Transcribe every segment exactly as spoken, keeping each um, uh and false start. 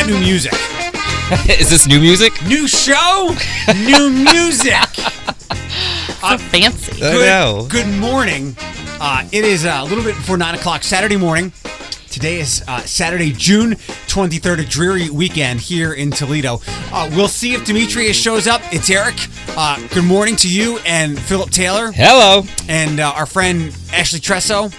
new music. Is this new music? New show, new music. So uh, fancy. I good, know. Good morning. Uh, it is uh, a little bit before nine o'clock Saturday morning. Today is uh, Saturday, June twenty-third, a dreary weekend here in Toledo. Uh, we'll see if Demetrius shows up. It's Eric. Uh, good morning to you and Philip Taylor. Hello. And uh, our friend Ashley Tresso.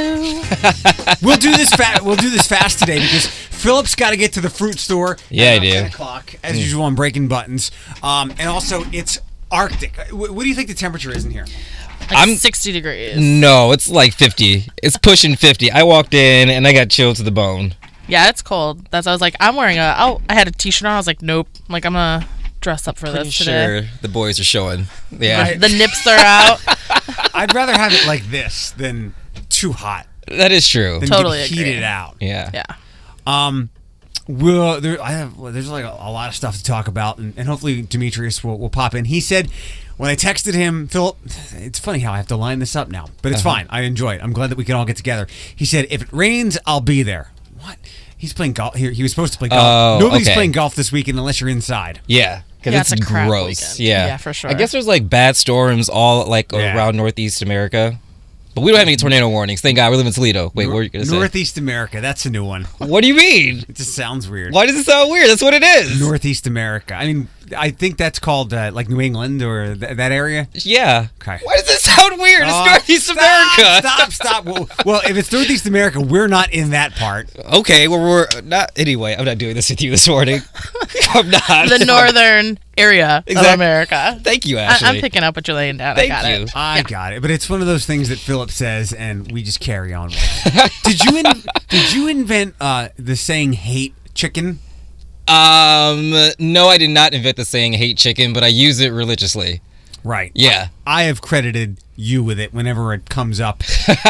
Hello. We'll do this fa- We'll do this fast today because Philip's got to get to the fruit store. Yeah, at I do. ten o'clock, as mm. usual. I'm breaking buttons. Um, and also, it's Arctic. What, what do you think the temperature is in here? Like I'm sixty degrees. No, it's like fifty. It's pushing fifty. I walked in and I got chilled to the bone. Yeah, it's cold. That's I was like, I'm wearing a. Oh, I had a t-shirt on. I was like, nope. I'm like I'm gonna dress up for Pretty this today. sure the boys are showing. Yeah, Right. The nips are out. I'd rather have it like this than too hot. that is true. Than Totally get agree. heated out. Yeah. Yeah. Um, we'll, there, I have, well, there's like a, a lot of stuff to talk about, and, and hopefully Demetrius will, will pop in. He said when I texted him, Philip, it's funny how I have to line this up now, but it's Uh-huh. fine. I enjoy it. I'm glad that we can all get together. He said, if it rains, I'll be there. What? He's playing golf. He, he was supposed to play golf. Oh, Nobody's okay. playing golf this weekend unless you're inside. Yeah. Because Yeah, it's, it's a crap gross. weekend. Yeah. Yeah, for sure. I guess there's like bad storms all like Yeah. around Northeast America. But we don't have any tornado warnings. Thank God. We live in Toledo. Wait, Nor- what are you going to say? Northeast America. That's a new one. What do you mean? It just sounds weird. Why does it sound weird? That's what it is. Northeast America. I mean, I think that's called uh, like New England or th- that area. Yeah. Okay. Why does it sound weird? It's Oh, Northeast stop, America. Stop, stop. Well, well, if it's Northeast America, we're not in that part. Okay, well, we're not. Anyway, I'm not doing this with you this morning. I'm not. The northern area Exact- of America. Thank you, I, Ashley. I'm picking up what you're laying down. Thank I got you. it. I got it, but it's one of those things that Philip says, and we just carry on with it. Did you in, did you invent uh, the saying "hate chicken"? Um, no, I did not invent the saying "hate chicken," but I use it religiously. Right. Yeah. I have credited you with it whenever it comes up,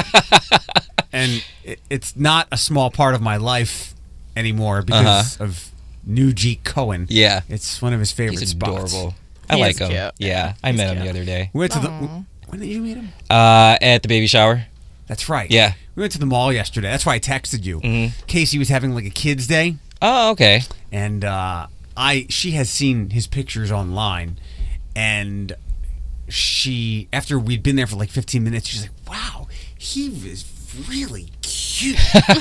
and it, it's not a small part of my life anymore because Uh-huh. of New G Cohen. Yeah. It's one of his favorite He's spots. adorable. I He like is him. cute. Yeah, I He's met him cute. the other day. We went to the. Aw. When did you meet him? Uh, at the baby shower. That's right. Yeah. We went to the mall yesterday. That's why I texted you. Mhm. Casey was having like a kids' day, Oh, okay. and uh, I she has seen his pictures online, and she after we'd been there for like fifteen minutes, she's like, "Wow, he was really cute."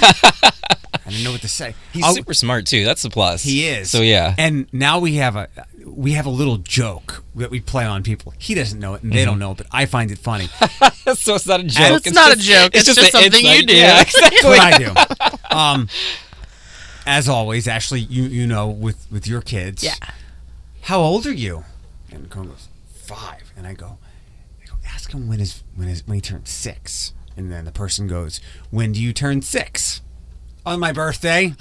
I didn't know what to say. He's I'll- super smart too. That's the plus. He is. So yeah. And now we have a we have a little joke that we play on people. He doesn't know it, and they Mm-hmm. don't know it, but I find it funny. So it's not a joke. It's not a just- joke. It's just an something you insight. do. Yeah, That's exactly. what I do. Um, as always, Ashley, you you know with, with your kids. Yeah. How old are you? And Cohen goes five, and I go, I go ask him when his when his when he turns six, and then the person goes, when do you turn six? On my birthday. And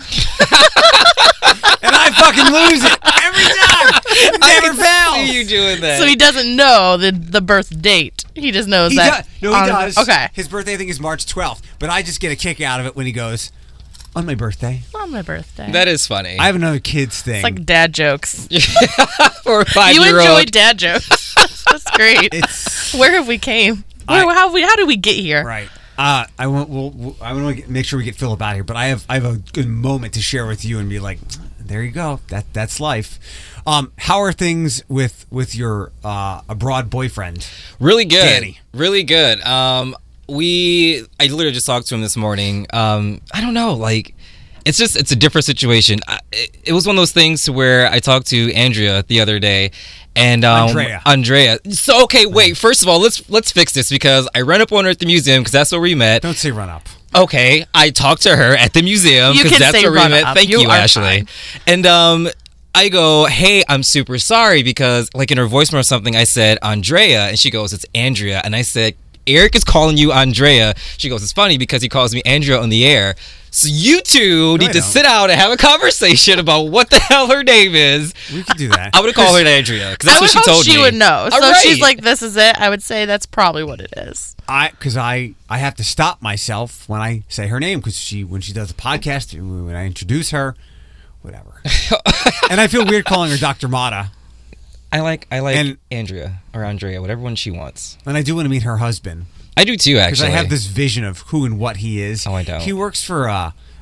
I fucking lose it every time. It I never can fails. see you doing that. So he doesn't know the the birth date. He just knows He that. does. No, he on- does. Okay. His birthday, I think, is March twelfth. But I just get a kick out of it when he goes, on my birthday. On my birthday. That is funny. I have another kid's thing. It's like dad jokes. For a You five-year-old. enjoy dad jokes. That's great. It's Where have we came? Where, I- how we how did we get here? right. Uh, I want. We'll, we'll, I want to make sure we get Philip out of here. But I have. I have a good moment to share with you and be like, there you go. That that's life. Um, how are things with with your uh, abroad boyfriend? Really good. Danny. Really good. Um, we, I literally just talked to him this morning. Um, I don't know, like, it's just, it's a different situation. I, it, it was one of those things to where I talked to Andrea the other day, and um, Andrea. Andrea. So okay, wait. First of all, let's let's fix this because I ran up on her at the museum because that's where we met. Don't say run up. Okay, I talked to her at the museum You because can that's say where we run met. up. Thank You you, are Ashley. fine. And um, I go, hey, I'm super sorry because, like, in her voicemail or something, I said Andrea, and she goes, it's Andrea, and I said, Eric is calling you Andrea. She goes, it's funny because he calls me Andrea on the air. So you two need I to don't. sit down and have a conversation about what the hell her name is. We could do that. I would call her Andrea because that's I would what she hope told she me. would know. So All if she's right. like, this is it, I would say that's probably what it is. I because I I have to stop myself when I say her name because she when she does the podcast when I introduce her, whatever. And I feel weird calling her Doctor Mata. I like I like And- Andrea or Andrea, whatever one she wants. And I do want to meet her husband I do too, because actually. I have this vision of who and what he is. Oh, I don't. He works for uh,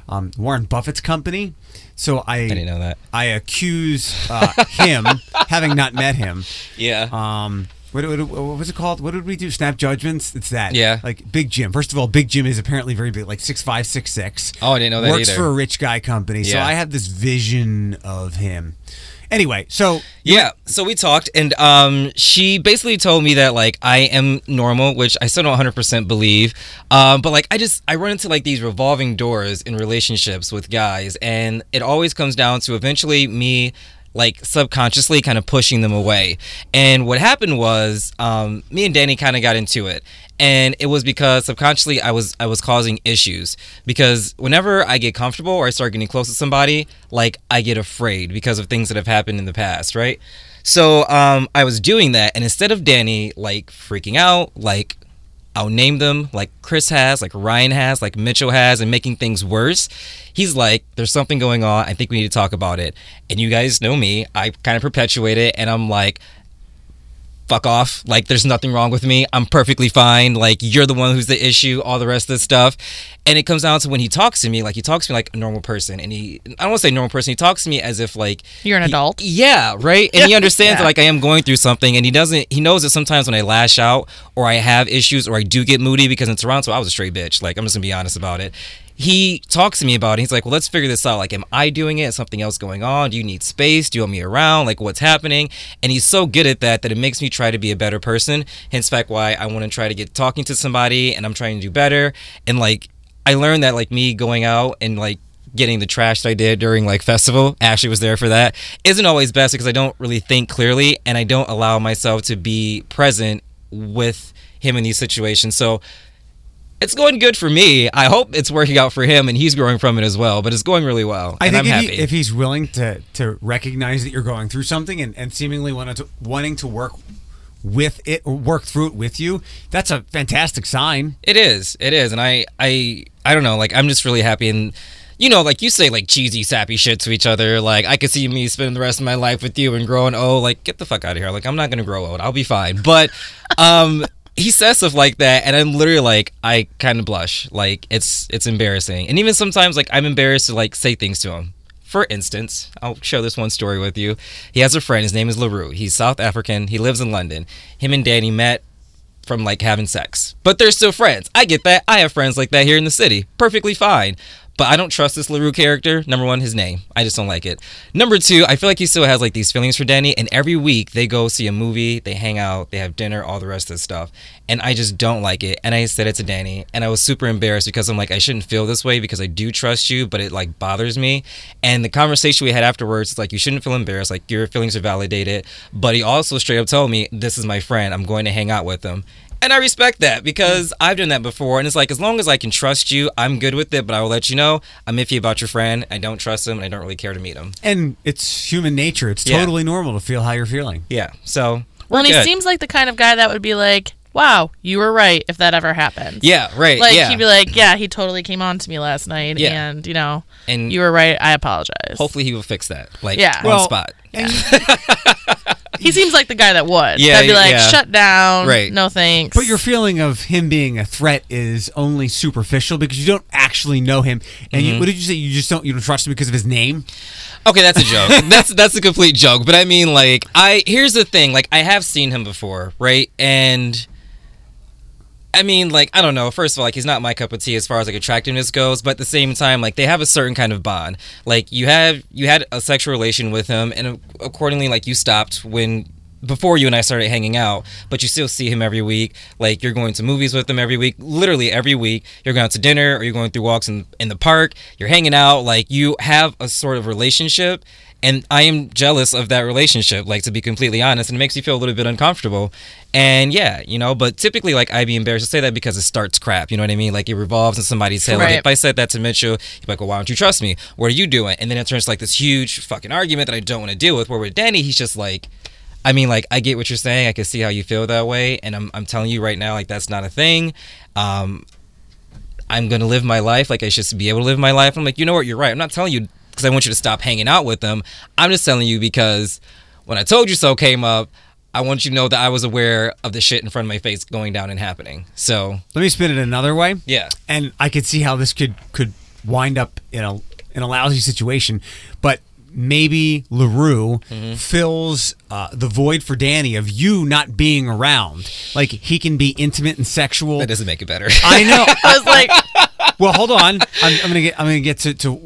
um, Warren Buffett's company. So I, I didn't know that. I accuse uh, him, having not met him. Yeah. Um, what, what, what was it called? What did we do? Snap Judgments? It's that. Yeah. Like Big Jim. First of all, Big Jim is apparently very big, like six five, six six. Oh, I didn't know that Works either. for a rich guy company. So Yeah. I have this vision of him. Anyway, so Yeah, so we talked, and um, she basically told me that like I am normal, which I still don't one hundred percent believe. Um, but like I just I run into like these revolving doors in relationships with guys, and it always comes down to eventually me like subconsciously kind of pushing them away. And what happened was um, me and Danny kind of got into it. And it was because subconsciously I was I was causing issues, because whenever I get comfortable or I start getting close to somebody, like I get afraid because of things that have happened in the past, right? So um, I was doing that, and instead of Danny like freaking out, like I'll name them like Chris has, like Ryan has, like Mitchell has, and making things worse, he's like, there's something going on. I think we need to talk about it. And you guys know me. I kind of perpetuate it, and I'm like, fuck off. Like, there's nothing wrong with me. I'm perfectly fine. Like, you're the one who's the issue, all the rest of this stuff. And it comes down to when he talks to me, like, he talks to me like a normal person. And he, I don't want to say normal person, he talks to me as if, like, You're an he- adult. Yeah, right? And he understands Yeah. that, like, I am going through something. And he doesn't, he knows that sometimes when I lash out or I have issues or I do get moody, because in Toronto, I was a straight bitch. Like, I'm just going to be honest about it. He talks to me about it. He's like, well, let's figure this out. Like, am I doing it? Is something else going on? Do you need space? Do you want me around? Like, what's happening? And he's so good at that that it makes me try to be a better person. Hence fact why I want to try to get talking to somebody, and I'm trying to do better. And like, I learned that like me going out and like getting the trash that I did during like festival, Ashley was there for that, isn't always best, because I don't really think clearly and I don't allow myself to be present with him in these situations. So it's going good for me. I hope it's working out for him and he's growing from it as well, but it's going really well. I and think I'm if, happy. he, if he's willing to to recognize that you're going through something and, and seemingly wanting to, wanting to work with it or work through it with you, that's a fantastic sign. It is. It is. And I, I, I don't know. Like, I'm just really happy. And, you know, like you say, like cheesy, sappy shit to each other. Like, I could see me spending the rest of my life with you and growing old. Like, get the fuck out of here. Like, I'm not going to grow old. I'll be fine. But, um, he says stuff like that. And I'm literally like, I kind of blush. Like, it's, it's embarrassing. And even sometimes, like, I'm embarrassed to, like, say things to him. For instance, I'll share this one story with you. He has a friend. His name is LaRue. He's South African. He lives in London. Him and Danny met from like having sex, but they're still friends. I get that. I have friends like that here in the city. Perfectly fine. But I don't trust this LaRue character. Number one, his name. I just don't like it. Number two, I feel like he still has like these feelings for Danny, and every week they go see a movie, they hang out, they have dinner, all the rest of the stuff. And I just don't like it. And I said it to Danny, and I was super embarrassed because I'm like, I shouldn't feel this way because I do trust you, but it like bothers me. And the conversation we had afterwards is like, you shouldn't feel embarrassed, like your feelings are validated. But he also straight up told me, this is my friend, I'm going to hang out with him. And I respect that because I've done that before. And it's like, as long as I can trust you, I'm good with it. But I will let you know I'm iffy about your friend. I don't trust him and I don't really care to meet him. And it's human nature. It's Yeah. totally normal to feel how you're feeling. Yeah. So, we're Well, and he good. seems like the kind of guy that would be like, wow, you were right if that ever happened. Yeah, right. Like, yeah. he'd be like, yeah, he totally came on to me last night, Yeah. and, you know, And you were right, I apologize. hopefully he will fix that. Like, Yeah. on Well, spot. He seems like the guy that would. Yeah, That'd be like, yeah. shut down, Right. no thanks. But your feeling of him being a threat is only superficial because you don't actually know him. And Mm-hmm. you, what did you say? You just don't you don't trust him because of his name? Okay, that's a joke. that's that's a complete joke. But I mean, like, I here's the thing. Like, I have seen him before, right? And I mean, like, I don't know. First of all, like, he's not my cup of tea as far as like attractiveness goes. But at the same time, like, they have a certain kind of bond. Like, you have you had a sexual relation with him, and accordingly, like, you stopped when. Before you and I started hanging out, but you still see him every week. Like, you're going to movies with him every week, literally every week. You're going out to dinner or you're going through walks in, in the park. You're hanging out. Like, you have a sort of relationship, and I am jealous of that relationship, like, to be completely honest, and it makes me feel a little bit uncomfortable. And yeah, you know, but typically, like, I'd be embarrassed to say that because it starts crap, you know what I mean? Like, it revolves in somebody's head. Like, Right. if I said that to Mitchell, he'd be like, well, why don't you trust me? What are you doing? And then it turns like this huge fucking argument that I don't want to deal with, where with Danny, he's just like, I mean, like, I get what you're saying. I can see how you feel that way. And I'm I'm telling you right now, like, that's not a thing. Um, I'm going to live my life. Like, I should be able to live my life. I'm like, you know what? You're right. I'm not telling you because I want you to stop hanging out with them. I'm just telling you because when I told you so came up, I want you to know that I was aware of the shit in front of my face going down and happening. So, Let me spin it another way. yeah. And I could see how this could could wind up in a in a lousy situation, but maybe LaRue mm-hmm. fills uh, the void for Danny of you not being around. Like, he can be intimate and sexual. That doesn't make it better. I know. I was like, well, hold on. I'm, I'm gonna get. I'm gonna get to, to.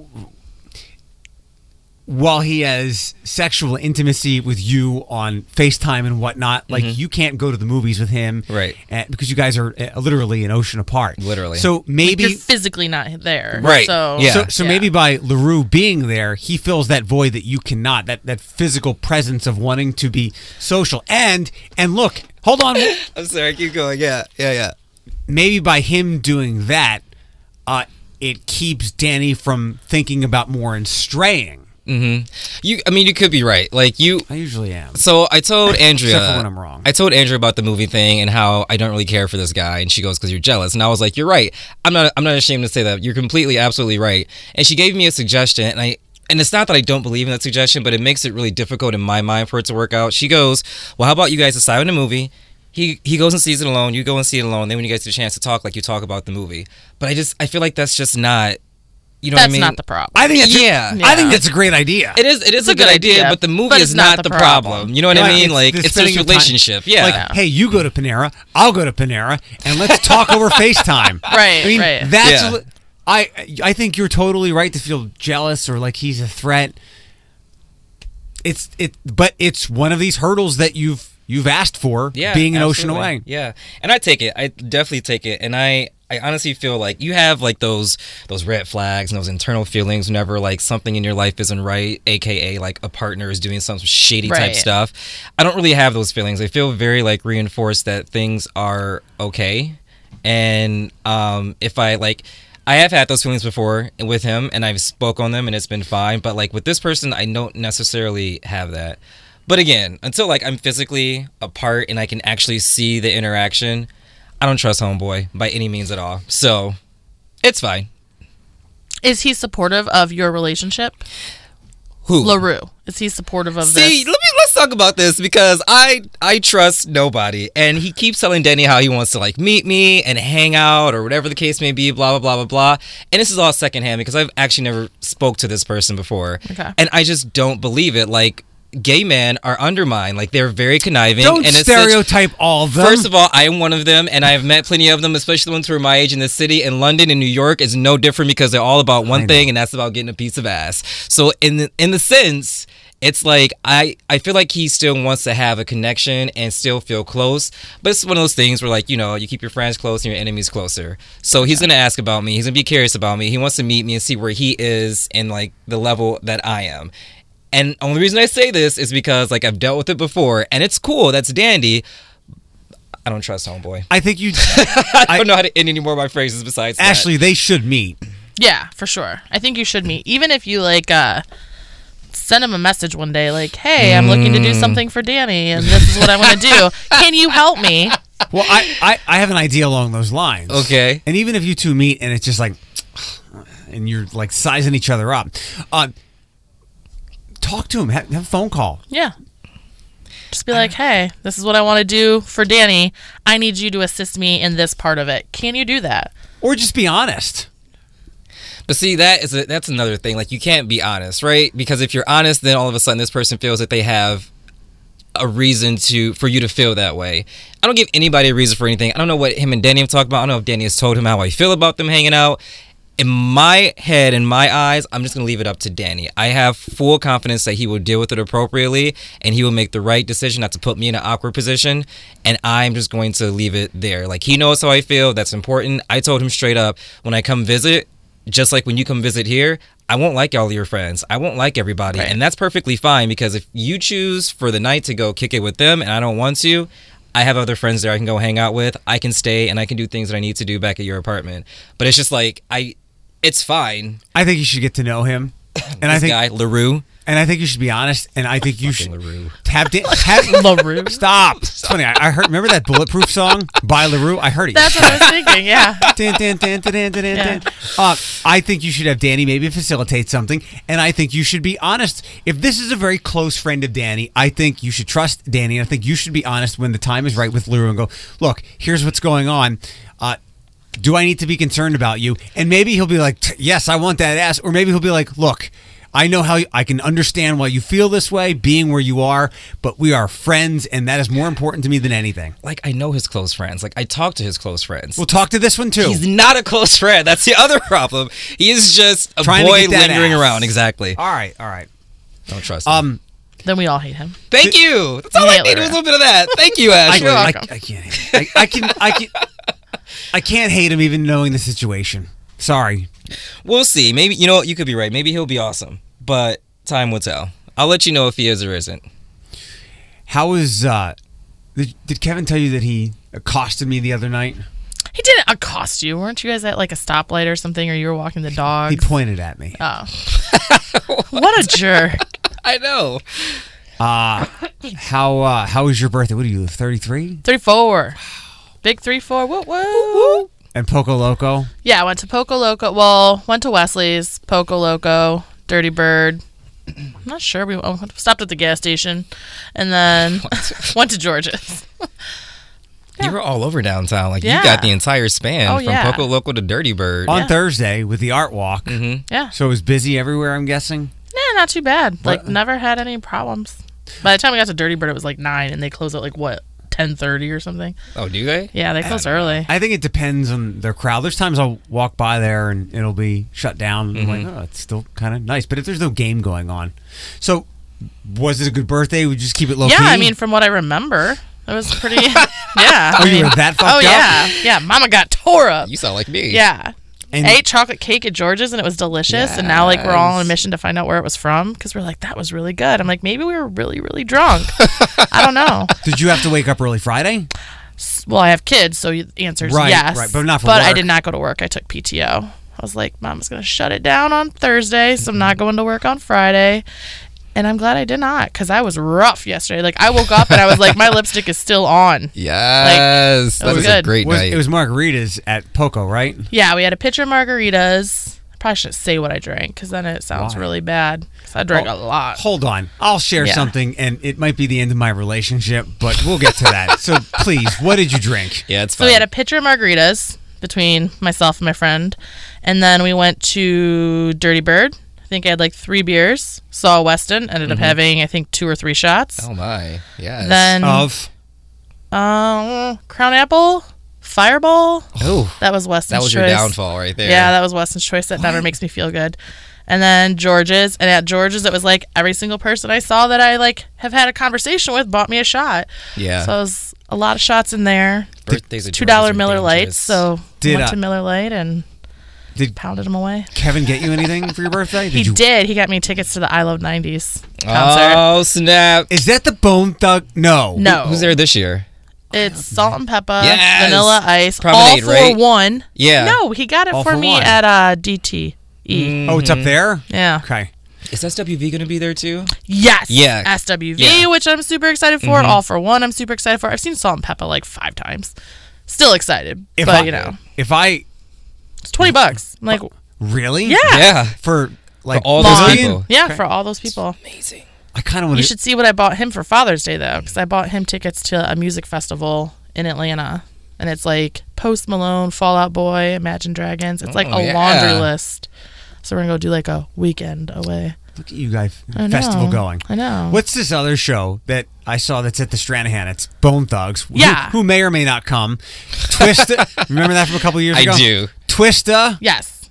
While he has sexual intimacy with you on FaceTime and whatnot, like mm-hmm. you can't go to the movies with him, right? Uh, because you guys are uh, literally an ocean apart, literally. So maybe like you're physically not there, right? So yeah. So, so yeah. maybe by LaRue being there, he fills that void that you cannot. That that physical presence of wanting to be social. And and look, hold on. I'm sorry. Keep going. Yeah, yeah, yeah. Maybe by him doing that, uh, it keeps Danny from thinking about more and straying. Mm-hmm. You, I mean, you could be right. Like you, I usually am. So I told Andrea, except for when I'm wrong. I told Andrea about the movie thing and how I don't really care for this guy, and she goes, "Because you're jealous." And I was like, "You're right. I'm not. I'm not ashamed to say that. You're completely, absolutely right." And she gave me a suggestion, and I. And it's not that I don't believe in that suggestion, but it makes it really difficult in my mind for it to work out. She goes, "Well, how about you guys decide on a movie? He he goes and sees it alone. You go and see it alone. Then when you guys get a chance to talk, like you talk about the movie." But I just I feel like that's just not. You know that's what I mean? not the problem. I think that's yeah. A, I think that's a great idea. It is. It is a, a good, good idea, idea, but the movie but is not, not the the problem. problem. You know what yeah, I mean? It's, like it's this relationship. Yeah. Like, yeah. hey, you go to Panera, I'll go to Panera, and let's talk over FaceTime. Right. I mean, right. That's. Yeah. I I think you're totally right to feel jealous or like he's a threat. It's it, but it's one of these hurdles that you've you've asked for. Yeah, being an absolutely. ocean away. Yeah, and I take it. I definitely take it, and I. I honestly feel like you have like those those red flags and those internal feelings whenever like something in your life isn't right, aka like a partner is doing some shady right. type stuff. I don't really have those feelings. I feel very like reinforced that things are okay, and um, if I like. I have had those feelings before with him, and I've spoke on them, and it's been fine. But like with this person, I don't necessarily have that. But again, until like I'm physically apart and I can actually see the interaction, I don't trust homeboy by any means at all. So it's fine. Is he supportive of your relationship? Who? LaRue. Is he supportive of See, this? let me let's talk about this because I I trust nobody, and he keeps telling Danny how he wants to like meet me and hang out or whatever the case may be, blah blah blah blah blah. And this is all secondhand because I've actually never spoke to this person before, okay. and I just don't believe it. Like. Gay men are undermined. Like they're very conniving. Don't and it's stereotype such, all of them. First of all, I am one of them, and I have met plenty of them, especially the ones who are my age in the city. And London and New York is no different because they're all about one thing, and that's about getting a piece of ass. So in the, in the sense, it's like I, I feel like he still wants to have a connection and still feel close. But it's one of those things where like, you know, you keep your friends close and your enemies closer. So he's going to ask about me. He's going to be curious about me. He wants to meet me and see where he is in like the level that I am. And only reason I say this is because like I've dealt with it before, and it's cool. That's dandy. I don't trust homeboy. I think you. I don't I, know how to end any more of my phrases besides Ashley, that. They should meet. Yeah, for sure. I think you should meet, even if you like uh, send him a message one day, like, "Hey, I'm looking to do something for Danny, and this is what I want to do. Can you help me?" Well, I, I I have an idea along those lines. Okay. And even if you two meet and it's just like, and you're like sizing each other up. Uh, Talk to him. Have, have a phone call. Yeah. Just be like, hey, this is what I want to do for Danny. I need you to assist me in this part of it. Can you do that? Or just be honest. But see, that is a, that's another thing. Like, you can't be honest, right? Because if you're honest, then all of a sudden this person feels that they have a reason to for you to feel that way. I don't give anybody a reason for anything. I don't know what him and Danny have talked about. I don't know if Danny has told him how I feel about them hanging out. In my head, in my eyes, I'm just going to leave it up to Danny. I have full confidence that he will deal with it appropriately and he will make the right decision not to put me in an awkward position. And I'm just going to leave it there. Like, he knows how I feel. That's important. I told him straight up, when I come visit, just like when you come visit here, I won't like all of your friends. I won't like everybody. Right. And that's perfectly fine because if you choose for the night to go kick it with them and I don't want to, I have other friends there I can go hang out with. I can stay and I can do things that I need to do back at your apartment. But it's just like, I... It's fine. I think you should get to know him, and this I think guy LaRue. And I think you should be honest. And I think you should LaRue. have, da- have LaRue. Stop. It's funny. I, I heard. Remember that Bulletproof song by LaRue? I heard it. That's what I was thinking. Yeah. Dun, dun, dun, dun, dun, dun, Yeah. dun. Uh, I think you should have Danny maybe facilitate something, and I think you should be honest. If this is a very close friend of Danny, I think you should trust Danny, and I think you should be honest when the time is right with LaRue and go, look, here's what's going on. Uh, do I need to be concerned about you? And maybe he'll be like, yes, I want that ass. Or maybe he'll be like, look, I know how you, I can understand why you feel this way, being where you are, but we are friends, and that is more important to me than anything. Like, I know his close friends. Like, I talk to his close friends. We'll talk to this one, too. He's not a close friend. That's the other problem. He is just a Trying to boy get that lingering ass. around. Exactly. All right, all right. Don't trust him. Um, Then we all hate him. Thank you. That's all I Nailed need it. uh, was a little bit of that. Thank you, I, Ashley. I, welcome. I can't hate I, I can I can I can't hate him even knowing the situation. Sorry. We'll see. Maybe, you know what? You could be right. Maybe he'll be awesome. But time will tell. I'll let you know if he is or isn't. How was uh did, did Kevin tell you that he accosted me the other night? He didn't accost you. Weren't you guys at like a stoplight or something, or you were walking the dog? He pointed at me. Oh. What a jerk. I know. Uh how uh how was your birthday? What are you, thirty-three? three four. Big three four. Woo woo. And Poco Loco? Yeah, I went to Poco Loco. Well, went to Wesley's, Poco Loco, Dirty Bird. I'm not sure. We oh, stopped at the gas station, and then went to George's. You were all over downtown. Like, Yeah. you got the entire span Oh, from yeah. Poco Loco to Dirty Bird. On Yeah. Thursday with the art walk. Mm-hmm. Yeah. So it was busy everywhere, I'm guessing. Yeah, not too bad. Like, What? never had any problems. By the time we got to Dirty Bird, it was like nine, and they closed at like what, ten thirty or something. Oh, do they? Yeah, they close early. I think it depends on their crowd. There's times I'll walk by there and it'll be shut down. And I'm like, oh, it's still kind of nice. But if there's no game going on. So, was it a good birthday? We just keep it low Yeah, key? I mean, from what I remember, it was pretty. Yeah. Oh, I you mean- were that fucked Oh up? yeah, yeah. Mama got tore up. You sound like me. Yeah. And- I ate chocolate cake at George's and it was delicious. And now, like, we're all on a mission to find out where it was from because we're like, that was really good. I'm like, maybe we were really, really drunk. I don't know. Did you have to wake up early Friday? Well, I have kids, so the answer is Right, yes. right, but not for But I work. did not go to work. I took P T O. I was like, Mom's going to shut it down on Thursday, so I'm not going to work on Friday. And I'm glad I did not because I was rough yesterday. Like, I woke up and I was like, my lipstick is still on. Yes. Like, it that was was a good. great Was, night. it was margaritas at Poco, right? Yeah, we had a pitcher of margaritas. I probably shouldn't say what I drank because then it sounds Why? really bad. 'Cause I drank Oh, a lot. Hold on. I'll share Yeah. something, and it might be the end of my relationship, but we'll get to that. So, please, what did you drink? yeah, it's So fine. we had a pitcher of margaritas between myself and my friend. And then we went to Dirty Bird. I think I had like three beers. Saw Weston. Ended up having, I think, two or three shots. oh, my. Yes. Then Of? um, Crown Apple, Fireball. Oh. That was Weston's that was choice. your downfall right there. Yeah, that was Weston's choice. That never makes me feel good. And then George's, and at George's, it was like every single person I saw that I like have had a conversation with bought me a shot. Yeah. So it was a lot of shots in there. Birthdays at Two dollar George's are Miller Lights. dangerous. So Did, went uh, to Miller Light and Did pounded them away. Kevin get you anything for your birthday? He you? did. He got me tickets to the I Love nineties concert. Oh, snap. Is that the Bone Thug? No. No, Who's there this year? It's Salt and Pepper, Yes. Vanilla Ice, Promenade, all for right? one. Yeah. No, he got it All for, for me one. at uh, D T E. Oh, it's up there? Yeah. Okay. Is S W V going to be there too? Yes. Yeah. S W V, Yeah. which I'm super excited for. All for one, I'm super excited for. I've seen Salt and Pepper like five times. Still excited, If but I, you know, If I it's twenty bucks. I'm like, really? yeah, Yeah. For like all those Lon? people. yeah, Okay. for all those people. Amazing. I kind of want You to. should see what I bought him for Father's Day though, because I bought him tickets to a music festival in Atlanta, and it's like Post Malone, Fall Out Boy, Imagine Dragons. It's like Oh, a yeah. laundry list. So we're gonna go do like a weekend away. Look at you guys. I know. Festival going. I know. What's this other show that I saw that's at the Stranahan? It's Bone Thugs. who- Yeah. Who, may or may not come. Twista. Remember that from a couple years I ago? do. Twista. Yes.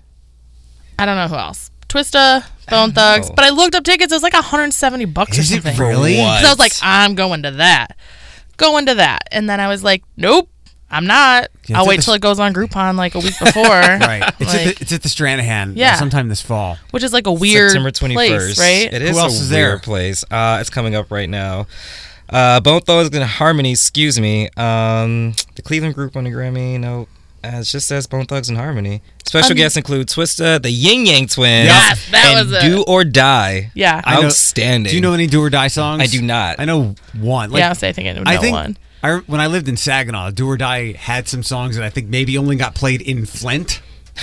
I don't know who else. Twista, Bone Thugs. know. But I looked up tickets. It was like one hundred seventy bucks Is or it something. really? what? So I was like, I'm going to that. Going to that. And then I was like, nope, I'm not. Yeah, I'll it's wait at the- till it goes on Groupon like a week before. Right. It's, Like, at the, it's at the Stranahan. uh, Yeah. sometime this fall. which is like a weird September twenty-first. place, right? It is Who else a is weird there? place. Uh, it's coming up right now. Uh, Bone Thugs and Harmony, excuse me. Um, the Cleveland Group won a Grammy. No, uh, it just says Bone Thugs and Harmony. Special Um, guests include Twista, the Yin Yang Twins, Yes, that and was it. Do or Die. Yeah. I know- Outstanding. Do you know any Do or Die songs? I do not. I know one. Like, yeah, I think I know I think one. I, when I lived in Saginaw, Do or Die had some songs that I think maybe only got played in Flint.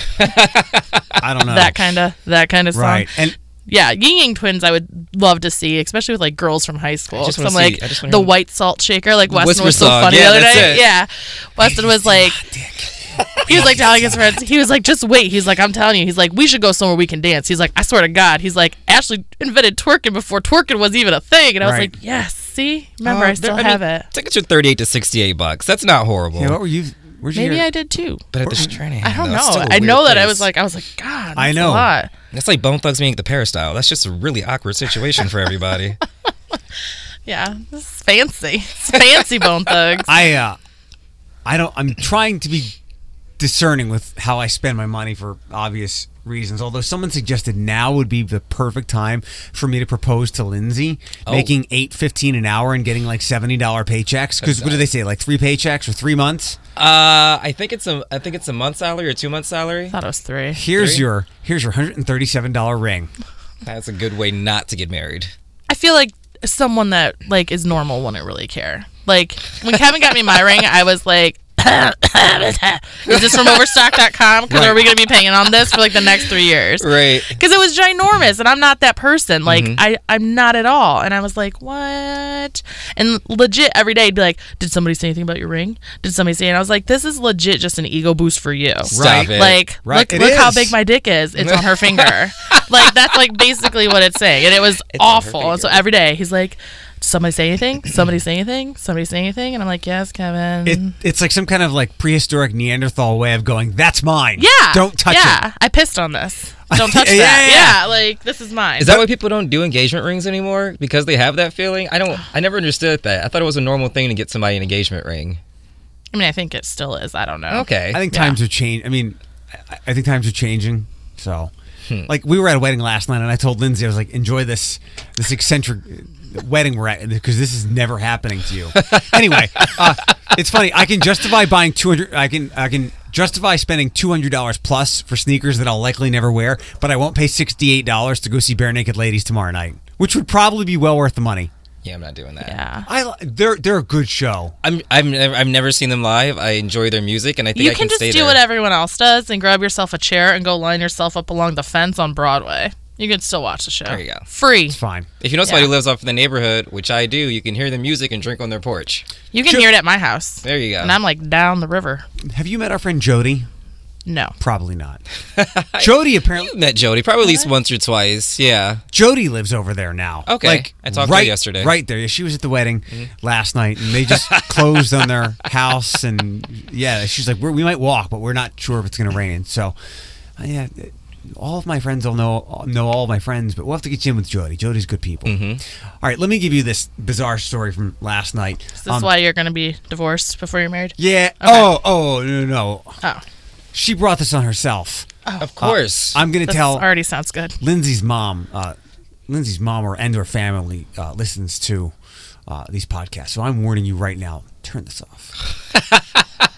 I don't know. That kind of that kind of song. right. And Yeah, Ying Yang Twins I would love to see, especially with like girls from high school. just So wanna I'm see- like I just wanna the hear- white salt shaker, like Weston Whisper was so song, funny yeah, the other that's night. it. Yeah. Weston was like Dick. He was like telling his friends, he was like, just wait. He's like, I'm telling you. He's like, we should go somewhere we can dance. He's like, I swear to God. He's like, Ashley invented twerking before twerking was even a thing. And I was Right. like, yes, see? Remember, Oh, I still there- have mean, it. Tickets are thirty-eight to sixty-eight bucks. That's not horrible. Yeah, what were you? Where'd you Maybe hear? I did too. but at the Stranahan, I don't though, it's know. still a I weird know that I place. was like, I was like, God, I that's know. a lot. That's like Bone Thugs meeting the peristyle. That's just a really awkward situation for everybody. Yeah, this is fancy. It's fancy Bone Thugs. I uh, I don't. I'm trying to be discerning with how I spend my money for obvious reasons. Although someone suggested now would be the perfect time for me to propose to Lindsay, Oh. making eight fifteen an hour and getting like seventy dollar paychecks. Because what do they say? Like three paychecks or three months? Uh, I think it's a I think it's a month salary or two month salary. I thought it was three. Here's Three? your here's your hundred and thirty seven dollar ring. That's a good way not to get married. I feel like someone that like is normal wouldn't really care. Like when Kevin got me my ring, I was like, is this from overstock dot com? Because Right. are we going to be paying on this for like the next three years? Right. Because it was ginormous, and I'm not that person. Like Mm-hmm. I, I'm not at all. And I was like, what? And legit every day, I'd be like, did somebody say anything about your ring? Did somebody say? And I was like, this is legit just an ego boost for you. Stop Right. it. Like, Right, look, it look how is. big my dick is. It's on her finger. Like that's like basically what it's saying, and it was It's on her awful. And so finger. every day he's like, "Did somebody say anything? Somebody say anything? Somebody say anything?" And I'm like, "Yes, Kevin." It, it's like some kind of like prehistoric Neanderthal way of going. That's mine. yeah, Don't touch yeah. it. I pissed on this. Don't touch Yeah, that. yeah, yeah. Yeah, like this is mine. Is that why people don't do engagement rings anymore? Because they have that feeling? I don't. I never understood that. I thought it was a normal thing to get somebody an engagement ring. I mean, I think it still is. I don't know. Okay. I think Yeah. times are changing. I mean, I, I think times are changing. So, Hmm. like, we were at a wedding last night, and I told Lindsay, I was like, enjoy this this eccentric wedding we're at, because this is never happening to you. Anyway, uh, it's funny. I can justify buying two hundred. I can I can justify spending two hundred dollars plus for sneakers that I'll likely never wear, but I won't pay sixty eight dollars to go see Bare Naked Ladies tomorrow night, which would probably be well worth the money. Yeah, I'm not doing that. Yeah. I li- they're they're a good show. I'm. I've never. I've never seen them live. I enjoy their music, and I think You I can can just stay do there. what everyone else does and grab yourself a chair and go line yourself up along the fence on Broadway. You can still watch the show. There you go. Free. It's fine. If you know somebody Yeah. who lives off in the neighborhood, which I do, you can hear the music and drink on their porch. You can Sure. hear it at my house. There you go. And I'm like down the river. Have you met our friend Jody? No. Probably not. Jody apparently. You've met Jody probably at least once or twice. Yeah. Jody lives over there now. Okay. Like, I talked to her right, yesterday. Right there. Yeah, she was at the wedding last night, and they just closed on their house. And yeah, she's like, we're, we might walk, but we're not sure if it's going to rain. So, uh, yeah, all of my friends will know know all of my friends, but we'll have to get you in with Jody. Jody's good people. Mm-hmm. All right, let me give you this bizarre story from last night. Is this Um, why you're going to be divorced before you're married? Yeah. Oh, oh, no, no. Oh. She brought this on herself. Of course. I'm going to This tell. already sounds good. Lindsay's mom, uh, Lindsay's mom or and her family uh, listens to uh, these podcasts. So I'm warning you right now: turn this off.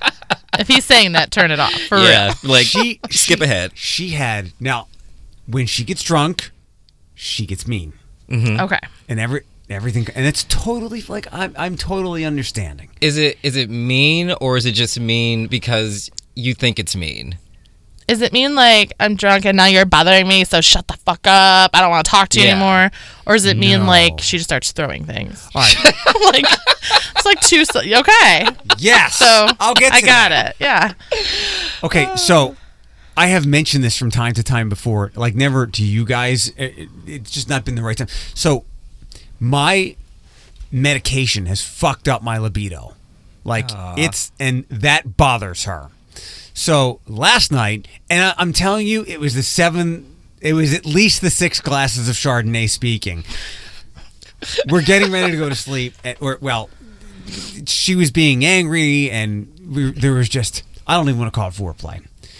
If he's saying that, turn it off. For yeah. real. Like She skip she- ahead. She had now, when she gets drunk, she gets mean, Okay. and every everything, and it's totally like I'm I'm totally understanding. Is it is it mean or is it just mean because you think it's mean? Is it mean like I'm drunk and now you're bothering me, so shut the fuck up? I don't want to talk to you Yeah. anymore. Or is it mean No. like she just starts throwing things? All right. Like it's like two. So, okay. Yes. So I'll get. To I got that. it. Yeah. Okay, so I have mentioned this from time to time before, like never to you guys. It, it- it's just not been the right time. So my medication has fucked up my libido. Like it's, and that bothers her. So last night, and I, I'm telling you, it was the seven, it was at least the six glasses of Chardonnay speaking. We're getting ready to go to sleep. At, or, well, she was being angry, and we, there was just, I don't even want to call it foreplay.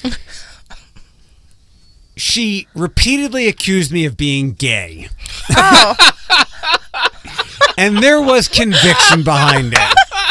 She repeatedly accused me of being gay. Oh. And there was conviction behind it.